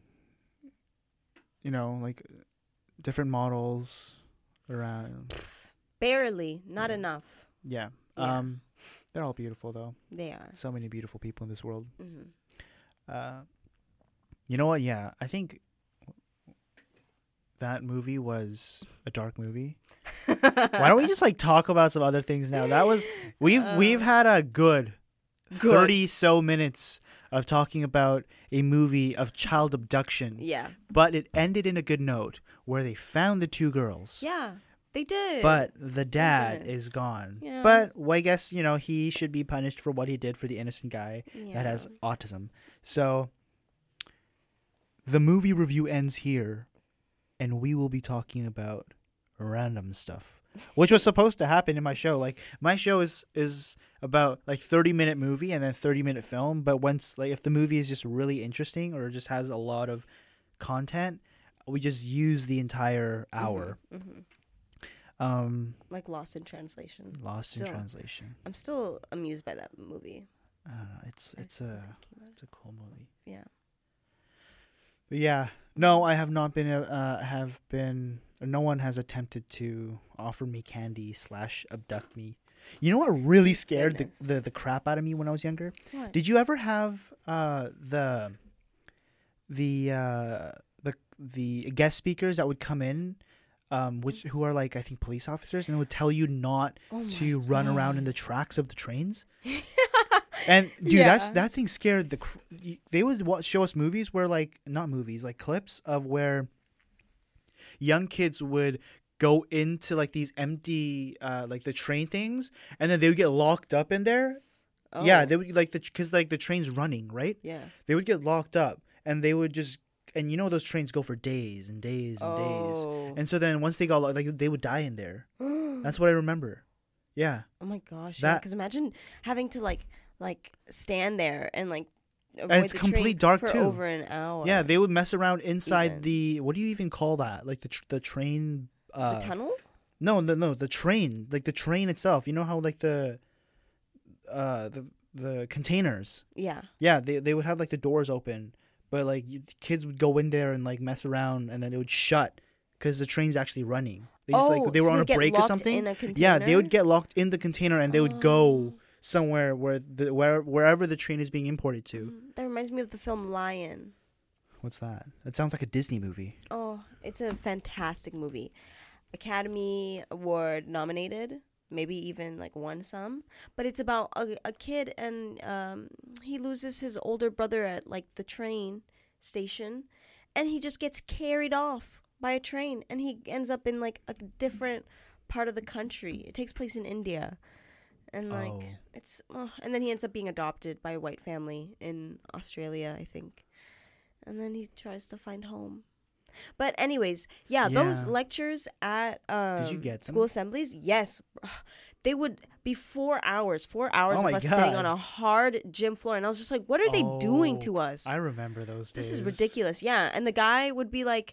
you know, like different models around. Barely, not enough. Yeah. Yeah. Um, they're all beautiful though. They are. So many beautiful people in this world. Mhm. Uh, you know what? Yeah, I think that movie was a dark movie. Why don't we just like talk about some other things now? That was we've Uh, we've had a good, Good. thirty so minutes of talking about a movie of child abduction. Yeah. But it ended in a good note where they found the two girls. Yeah, they did. But the dad goodness. is gone. Yeah. But well, I guess, you know, he should be punished for what he did for the innocent guy Yeah. that has autism. So the movie review ends here, and we will be talking about random stuff, which was supposed to happen in my show. Like, my show is is about like thirty minute movie and then thirty minute film. But once, like, if the movie is just really interesting or just has a lot of content, we just use the entire hour. Mhm. Um, Like Lost in Translation. Lost in Still. Translation. I'm still amused by that movie. I don't know. It's it's a it's a cool movie. Yeah. But yeah, no, I have not been. Uh, have been. No one has attempted to offer me candy slash abduct me. You know what really scared the, the the crap out of me when I was younger? What? Did you ever have uh the the uh the the guest speakers that would come in? Um, which who are like I think police officers, and would tell you not Oh my to run around in God. the tracks of the trains. And dude, that's Yeah. that thing scared the. Cr- y- they would wa- show us movies where like not movies, like clips of where young kids would go into like these empty, uh, like the train things, and then they would get locked up in there. Yeah, Oh. they would like the because like the train's running, right? Yeah. They would get locked up, and they would just. And you know those trains go for days and days and Oh. days, and so then once they got locked, like they would die in there. That's what I remember. Yeah. Oh my gosh. That- Because imagine having to like like stand there and like avoid And it's the train complete dark for too. over an hour. Yeah, they would mess around inside even. the what do you even call that? Like the tr- the train. Uh, the tunnel. No, no, no. The train, like the train itself. You know how like the, uh, the the containers. Yeah. Yeah, they they would have like the doors open, but like you, kids would go in there and like mess around, and then it would shut because the train's actually running. They just Oh, like they so were on they'd a get break or locked something. in a Yeah, they container? would get locked in the container, and they would go somewhere where the where wherever the train is being imported to. That reminds me of the film Lion. What's that? It sounds like a Disney movie. Oh, it's a fantastic movie. Academy Award nominated, maybe even like won some. But it's about a, a kid and um, he loses his older brother at like the train station, and he just gets carried off by a train, and he ends up in like a different part of the country. It takes place in India. And like Oh. it's oh, and then he ends up being adopted by a white family in Australia, I think. And then he tries to find home. But anyways, yeah, those Yeah. lectures at um, Did you get them? school assemblies, yes, they would be four hours, four hours Oh of my us sitting God. on a hard gym floor, and I was just like, "What are they doing Oh, to us? I remember those days. This is ridiculous." Yeah, and the guy would be like,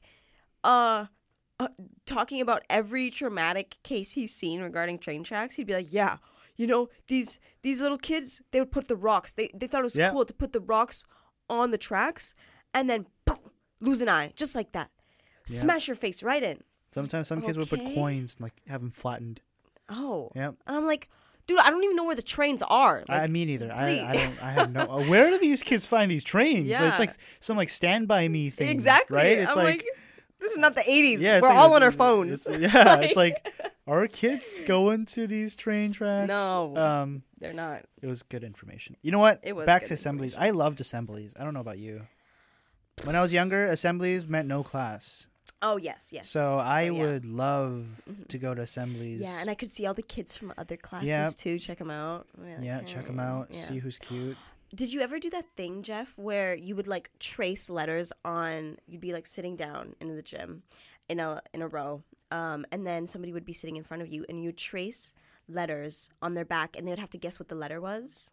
uh, uh, talking about every traumatic case he's seen regarding train tracks. He'd be like, "Yeah, you know these these little kids, they would put the rocks. They they thought it was Yeah. cool to put the rocks on the tracks, and then poof, lose an eye, just like that. Yeah. Smash your face right in." Sometimes some kids would put Okay. coins and like have them flattened. Oh. Yep. And I'm like, dude, I don't even know where the trains are. Like, I mean, either. I, please. I don't. I have no. uh, Where do these kids find these trains? Yeah. It's like some like Stand By Me thing. Exactly. Right. It's I'm like, like, this is not the eighties. yeah. it's We're like all a- on our phones. it's- yeah. It's like, are kids going to these train tracks? No, Um. they're not. It was good information. You know what? It was Back good to assemblies. I loved assemblies. I don't know about you. When I was younger, assemblies meant no class. Oh, yes, yes. So I yeah. would love to go to assemblies. Yeah, and I could see all the kids from other classes Yeah. too. Check them out. We're like, Yeah, check them "Hey." out. Yeah. See who's cute. Did you ever do that thing, Jeff, where you would like trace letters on? You'd be like sitting down in the gym, in a in a row, um, and then somebody would be sitting in front of you, and you'd trace letters on their back, and they'd have to guess what the letter was.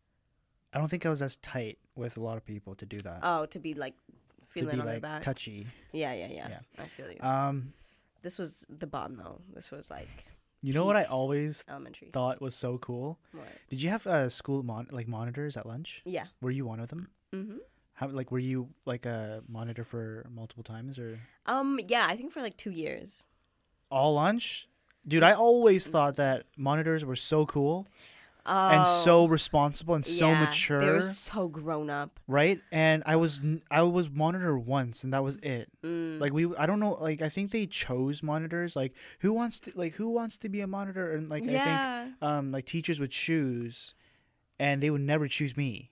I don't think I was as tight with a lot of people to do that. Oh, to be like to feeling be on their like back. touchy. Yeah, yeah, yeah, Yeah. I feel you. Um, this was the bomb, though. This was like. you know what I peak always elementary. thought was so cool? What? Did you have uh, school mon- like monitors at lunch? Yeah. Were you one of them? Mm-hmm. How like were you like a monitor for multiple times or Um. Yeah, I think for like two years. all lunch? Dude, I always thought that monitors were so cool Oh, and so responsible and so yeah, mature. They were so grown up. Right, and I was n- I was monitor once, and that was it. Mm. Like we, I don't know. Like I think they chose monitors. Like who wants to like who wants to be a monitor? And like Yeah. I think um like teachers would choose, and they would never choose me.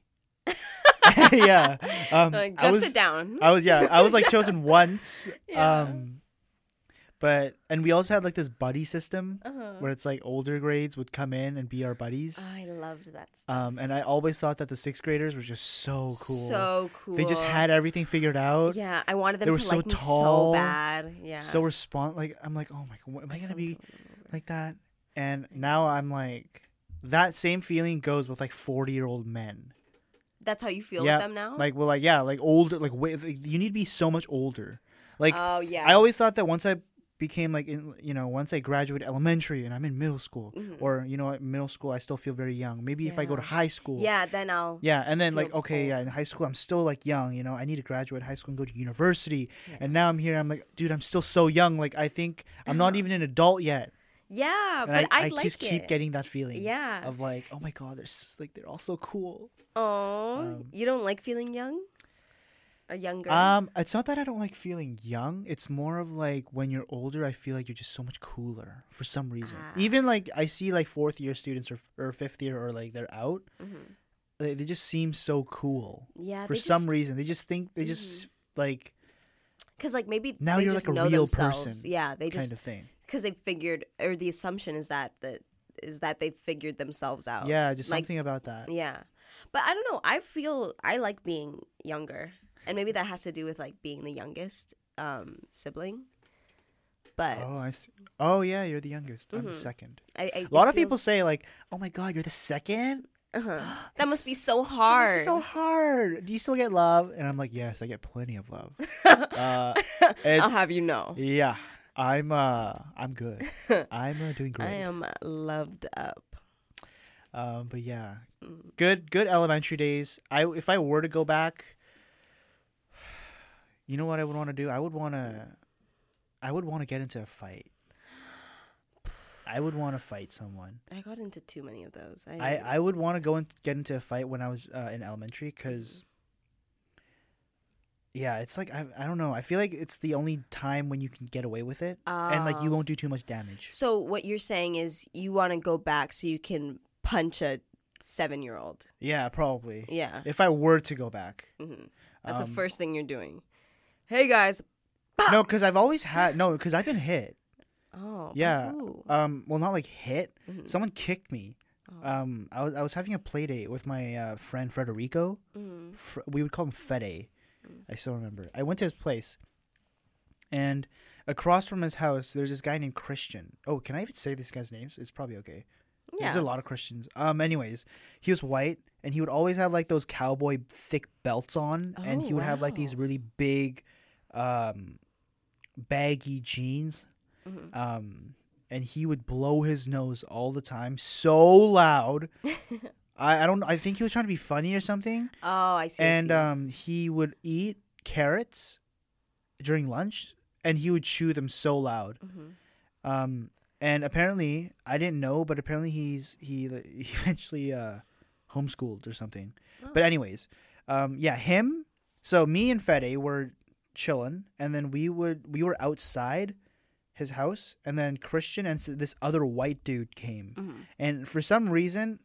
yeah, um, Like, I Jeff, was, sit down. I was yeah, I was like chosen once. Yeah. Um, but and we also had like this buddy system Uh-huh. where it's like older grades would come in and be our buddies. I loved that stuff. Um, and I always thought that the sixth graders were just so cool. So They just cool. had everything figured out. Yeah, I wanted them They were to so like me tall, so bad. Yeah. So respond like I'm like, oh my god, what, am I, I gonna saw be them like that? And now I'm like, that same feeling goes with like forty year old men. That's how you feel yeah, with them now? Like well, like yeah, like older, like, way, like you need to be so much older. Like Oh, yeah. I always thought that once I became like in you know once I graduated elementary and I'm in middle school Mhm. or you know at middle school I still feel very young. Maybe if I go to Yeah. high school, Yeah, then I'll. yeah, and then feel like okay, yeah, in high school I'm still like young, you know. I need to graduate high school and go to university, Yeah. and now I'm here. I'm like, dude, I'm still so young. Like I think I'm not even an adult yet. Yeah, And but I, I, I like just keep it. getting that feeling. Yeah. Of like, oh my god, they're s- like they're all so cool. Oh, Um, you don't like feeling young? Or younger? Um, it's not that I don't like feeling young. It's more of like when you're older, I feel like you're just so much cooler for some reason. Ah. Even like I see like fourth year students or or fifth year or like they're out. Mhm. They, they just seem so cool. Yeah, For they some just- reason, they just think they just like Because like maybe now they you're just like a know real themselves. person. Yeah, they just kind of thing. because they figured, or the assumption is that that is that they figured themselves out. Yeah, just Like, something about that. Yeah, but I don't know. I feel I like being younger, and maybe that has to do with like being the youngest um, sibling. But Oh, I see. Oh, yeah, you're the youngest. I'm the Mhm. second. I, I, A lot it of people feels- say like, "Oh my god, you're the second?" Uh-huh. That must be so That hard. must be so hard. Do you still get love? And I'm like, yes, I get plenty of love. uh, I'll it's- have you know. Yeah, I'm. Uh, I'm good. I'm uh, doing great. I am loved up. Um, but yeah, Mm. good, good elementary days. I if I were to go back, you know what I would want to do? I would want to, I would want to get into a fight. I would want to fight someone. I got into too many of those. I I, I would want to go and get into a fight when I was uh, in elementary because, yeah, it's like I I don't know. I feel like it's the only time when you can get away with it, and like you Um, won't do too much damage. So what you're saying is you want to go back so you can punch a seven-year-old. Yeah, probably. Yeah. If I were to go back. hmm That's Um, the first thing you're doing. Hey guys. No, because I've always had no, because I've been hit. Oh. Yeah. Ooh. Um. Well, not like hit. Mhm. Someone kicked me. Oh. Um. I was I was having a play date with my uh, friend Frederico. Mhm. Fr- we would call him Fede. Mm. I still remember. I went to his place, and across from his house, there's this guy named Christian. Oh, can I even say this guy's names? It's probably okay. There's Yeah. a lot of Christians. Um. Anyways, he was white, and he would always have like those cowboy thick belts on, and Oh, he would have like these wow. really big, um, baggy jeans. Mhm. Um, and he would blow his nose all the time, so loud. I, I don't. I think he was trying to be funny or something. Oh, I see. I And see. um, he would eat carrots during lunch, and he would chew them so loud. Mhm. Um, and apparently, I didn't know, but apparently he's he, he eventually uh, homeschooled or something. Oh. But anyways, um, yeah, him. So me and Fede were chilling, and then we would we were outside his house, and then Christian and s- this other white dude came, Mhm. and for some reason,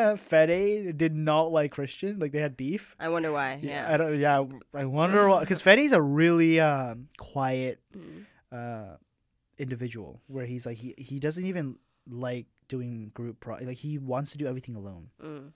Fede did not like Christian. Like they had beef. I wonder why. Yeah. I don't. Yeah, I wonder why. Because Fede's a really um, quiet Mhm. uh, individual, where he's like he he doesn't even like doing group pro. Like he wants to do everything alone. Mm.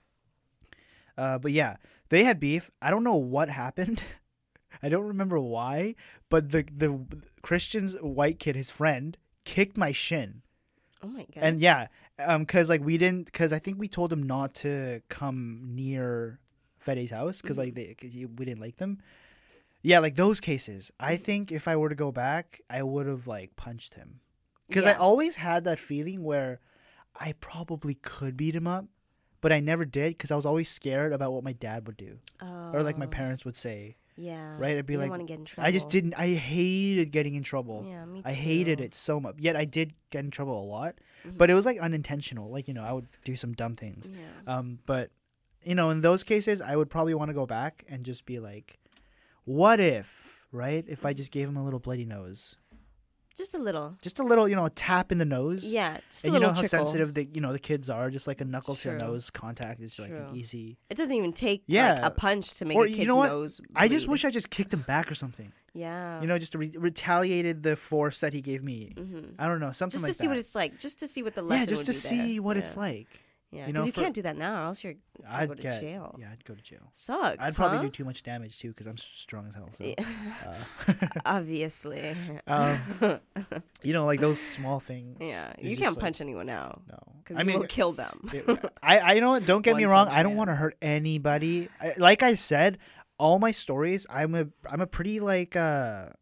Uh, but yeah, they had beef. I don't know what happened. I don't remember why, but the the Christian's white kid, his friend, kicked my shin. Oh my god. And yeah, um, cause like we didn't, cause I think we told him not to come near Fede's house, because like they, cause he, we didn't like them. Yeah, like those cases. I think if I were to go back, I would have like punched him, because I Yeah. always had that feeling where I probably could beat him up, but I never did, because I was always scared about what my dad would do, or like my Oh. parents would say. Yeah. Right? I'd be You like, don't wanna get in I just trouble. didn't. I hated getting in trouble. Yeah, me I hated too. it so much. Yet I did get in trouble a lot, Mhm. but it was like unintentional. Like, you know, I would do some dumb things. Yeah. Um, but you know, in those cases, I would probably want to go back and just be like, what if, right? If I just gave him a little bloody nose, Just a little. just a little, you know, a tap in the nose. Yeah, just a and you know little how trickle. sensitive the you know the kids are. Just like a knuckle to True. nose contact is like an True. easy. It doesn't even take Yeah, like a punch to make or a kid's you know what? nose. I just bleed. wish I just kicked him back or something. Yeah. You know, just re- retaliated the force that he gave me. Mhm. I don't know, something just like to see that. what it's like. Just to see what the lesson yeah, just would to be see there. what yeah. it's like. Yeah, you because know, you for- can't do that now, or else you're gonna I'd go to get jail. yeah, I'd go to jail. Sucks. I'd probably huh? do too much damage too because I'm s- strong as hell. So, Yeah. uh, Obviously. um, you know, like those small things. Yeah, it's you just can't like- punch anyone now. No, because I you mean, will kill them. it- I, I, you know what? Don't get me One wrong. punch I don't man. want to hurt anybody. I, like I said, all my stories, I'm a, I'm a pretty like, uh,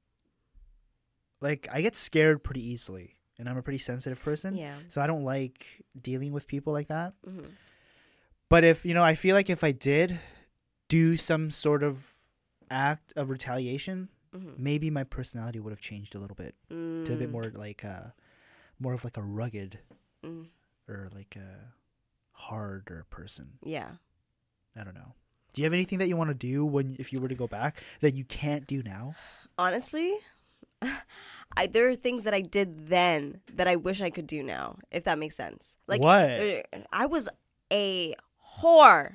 like I get scared pretty easily, and I'm a pretty sensitive person. Yeah. So I don't like dealing with people like that. Mhm. But if you know, I feel like if I did do some sort of act of retaliation, Mhm. maybe my personality would have changed a little bit to a bit Mm. more like, uh, more of like a rugged Mm. or like a harder person. Yeah. I don't know. Do you have anything that you want to do when if you were to go back that you can't do now? Honestly, I there are things that I did then that I wish I could do now, if that makes sense. Like What? uh, I was a whore.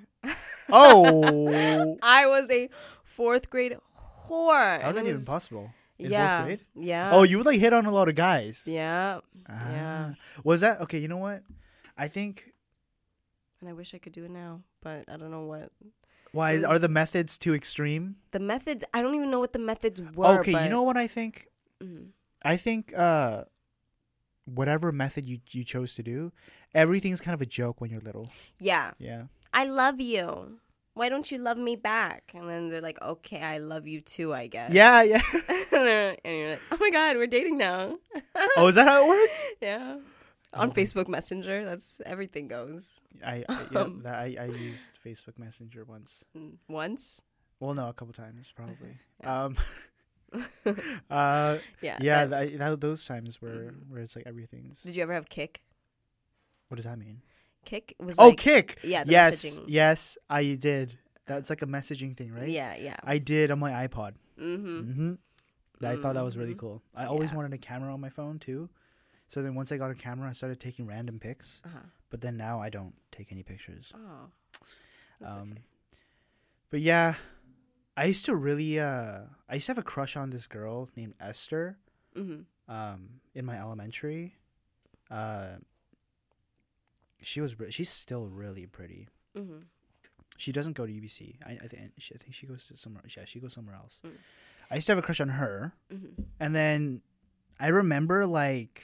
Oh. I was a fourth grade whore. How is It that even was- possible? In yeah, fourth grade? yeah. Oh, you would like hit on a lot of guys. Yeah, Ah. yeah. Was that okay? You know what? I think. And I wish I could do it now, but I don't know what. Why It is, are the was- methods too extreme? The methods, I don't even know what the methods were. Okay, but, you know what I think? Mhm. I think uh, whatever method you you chose to do, everything's kind of a joke when you're little. Yeah. Yeah. I love you. Why don't you love me back? And then they're like, okay, I love you too, I guess. Yeah, yeah. And you're like, oh my God, we're dating now. Oh, is that how it works? Yeah. On oh. Facebook Messenger, that's everything goes. I I, yeah, um, that, I I used Facebook Messenger once. Once? Well, no, a couple times probably. Yeah. Um, uh, yeah, yeah. That, that, that, those times where where it's like everything's. Did you ever have Kik? What does that mean? Kik was. Oh, like, Kik. Yeah. The yes, messaging. yes, I did. That's like a messaging thing, right? Yeah, yeah. I did on my iPod. Mm-hmm. Mm-hmm. I thought that was really Mm-hmm. cool. I always Yeah. wanted a camera on my phone too. So then once I got a camera, I started taking random pics. Uh-huh. But then now I don't take any pictures. Oh. That's Um, okay. But yeah, I used to really, uh, I used to have a crush on this girl named Esther. Mm-hmm. Um, in my elementary. Uh, she was, re- she's still really pretty. Mm-hmm. She doesn't go to U B C. I, I think, she, I think she goes to somewhere. Yeah, she goes somewhere else. Mm. I used to have a crush on her, Mm-hmm. and then I remember like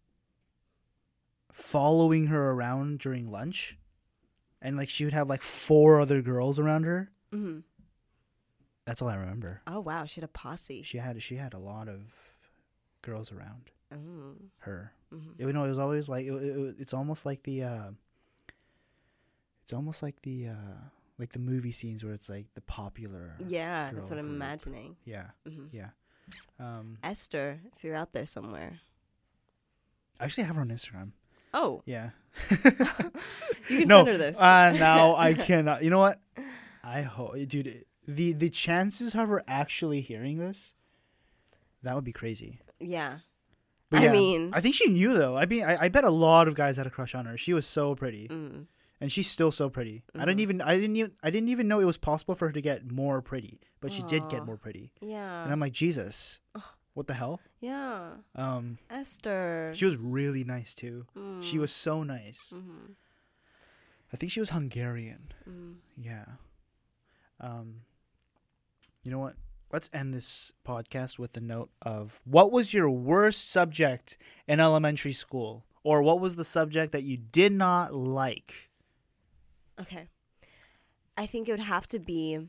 following her around during lunch, and like she would have like four other girls around her. Mm-hmm. That's all I remember. Oh wow, she had a posse. She had she had a lot of girls around Oh. her. Mm-hmm. It, you know, it was always like it, it, it's almost like the uh, it's almost like the uh, like the movie scenes where it's like the popular. Yeah, girl that's what I'm group. imagining. Yeah, Mm-hmm. yeah. Um, Esther, if you're out there somewhere. I actually have her on Instagram. Oh. Yeah. You can no, send her this. uh, now I cannot. You know what? I hope, dude. The the chances of her actually hearing this, that would be crazy. Yeah. But I yeah, mean, I think she knew though. I mean, I, I bet a lot of guys had a crush on her. She was so pretty, mm. and she's still so pretty. Mm-hmm. I didn't even I didn't even I didn't even know it was possible for her to get more pretty, but she did get Aw. more pretty. Yeah. And I'm like, Jesus, what the hell? Yeah. Um, Esther. she was really nice too. Mm. She was so nice. Mm-hmm. I think she was Hungarian. Mm. Yeah. Um. You know what? Let's end this podcast with the note of what was your worst subject in elementary school? Or what was the subject that you did not like? Okay. I think it would have to be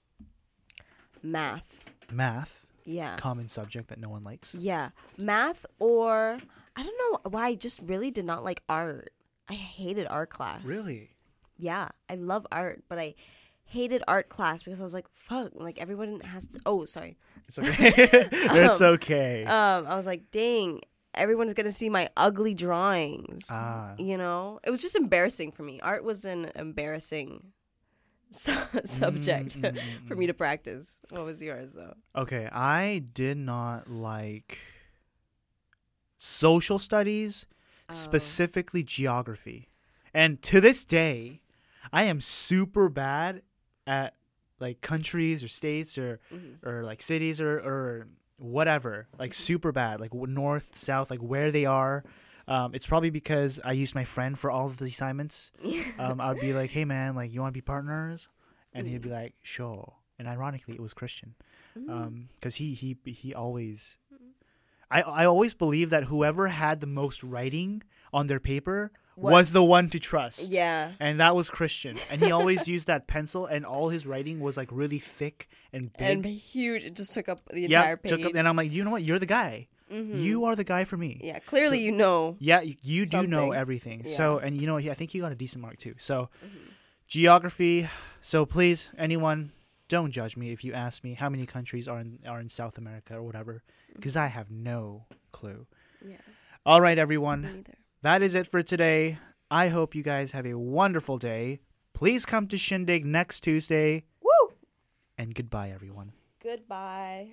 math. Math. Yeah. Common subject that no one likes. Yeah. Math, or I don't know why I just really did not like art. I hated art class. Really? Yeah. I love art, but I hated art class because I was like, fuck, like everyone has to. Oh, sorry. It's okay. It's um, okay. Um, I was like, dang, everyone's gonna see my ugly drawings. Ah. You know, it was just embarrassing for me. Art was an embarrassing su- subject Mm, mm, for me to practice. What was yours though? Okay, I did not like social studies, Oh. specifically geography. And to this day, I am super bad at like countries or states or Mm-hmm. or like cities or or whatever, like super bad, like w- north, south, like where they are. Um, it's probably because I used my friend for all of the assignments. um, I would be like, "Hey man, like you want to be partners?" And he'd be like, "Sure." And ironically, it was Christian, um, because he he he always. I I always believe that whoever had the most writing on their paper was, Was- the one to trust. Yeah. And that was Christian. And he always used that pencil, and all his writing was like really thick and big. And huge. It just took up the yeah, entire page. took up, and I'm like, you know what? You're the guy. Mhm. You are the guy for me. Yeah, clearly So- you know. Yeah, you, you do know something. everything. Yeah. So, and you know, he- I think he got a decent mark too. So, Mm-hmm. geography. So please, anyone, don't judge me if you ask me how many countries are in are in South America or whatever, because I have no clue. Yeah. All right, everyone. Me neither. That is it for today. I hope you guys have a wonderful day. Please come to Shindig next Tuesday. Woo! And goodbye, everyone. Goodbye.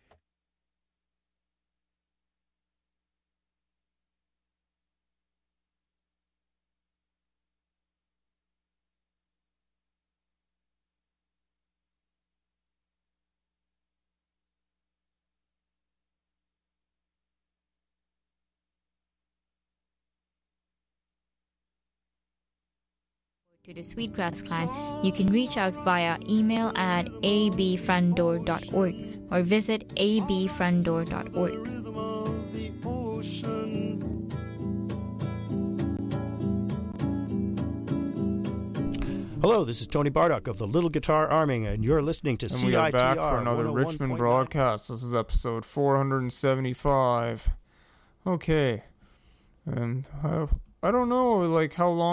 To the Sweetgrass Clan, you can reach out via email at a b front door dot org or visit a b front door dot org. Hello, this is Tony Bardock of the Little Guitar Army, and you're listening to And C we I are T R back for another Richmond broadcast. This is episode four hundred seventy-five. Okay. And I, I don't know, like, how long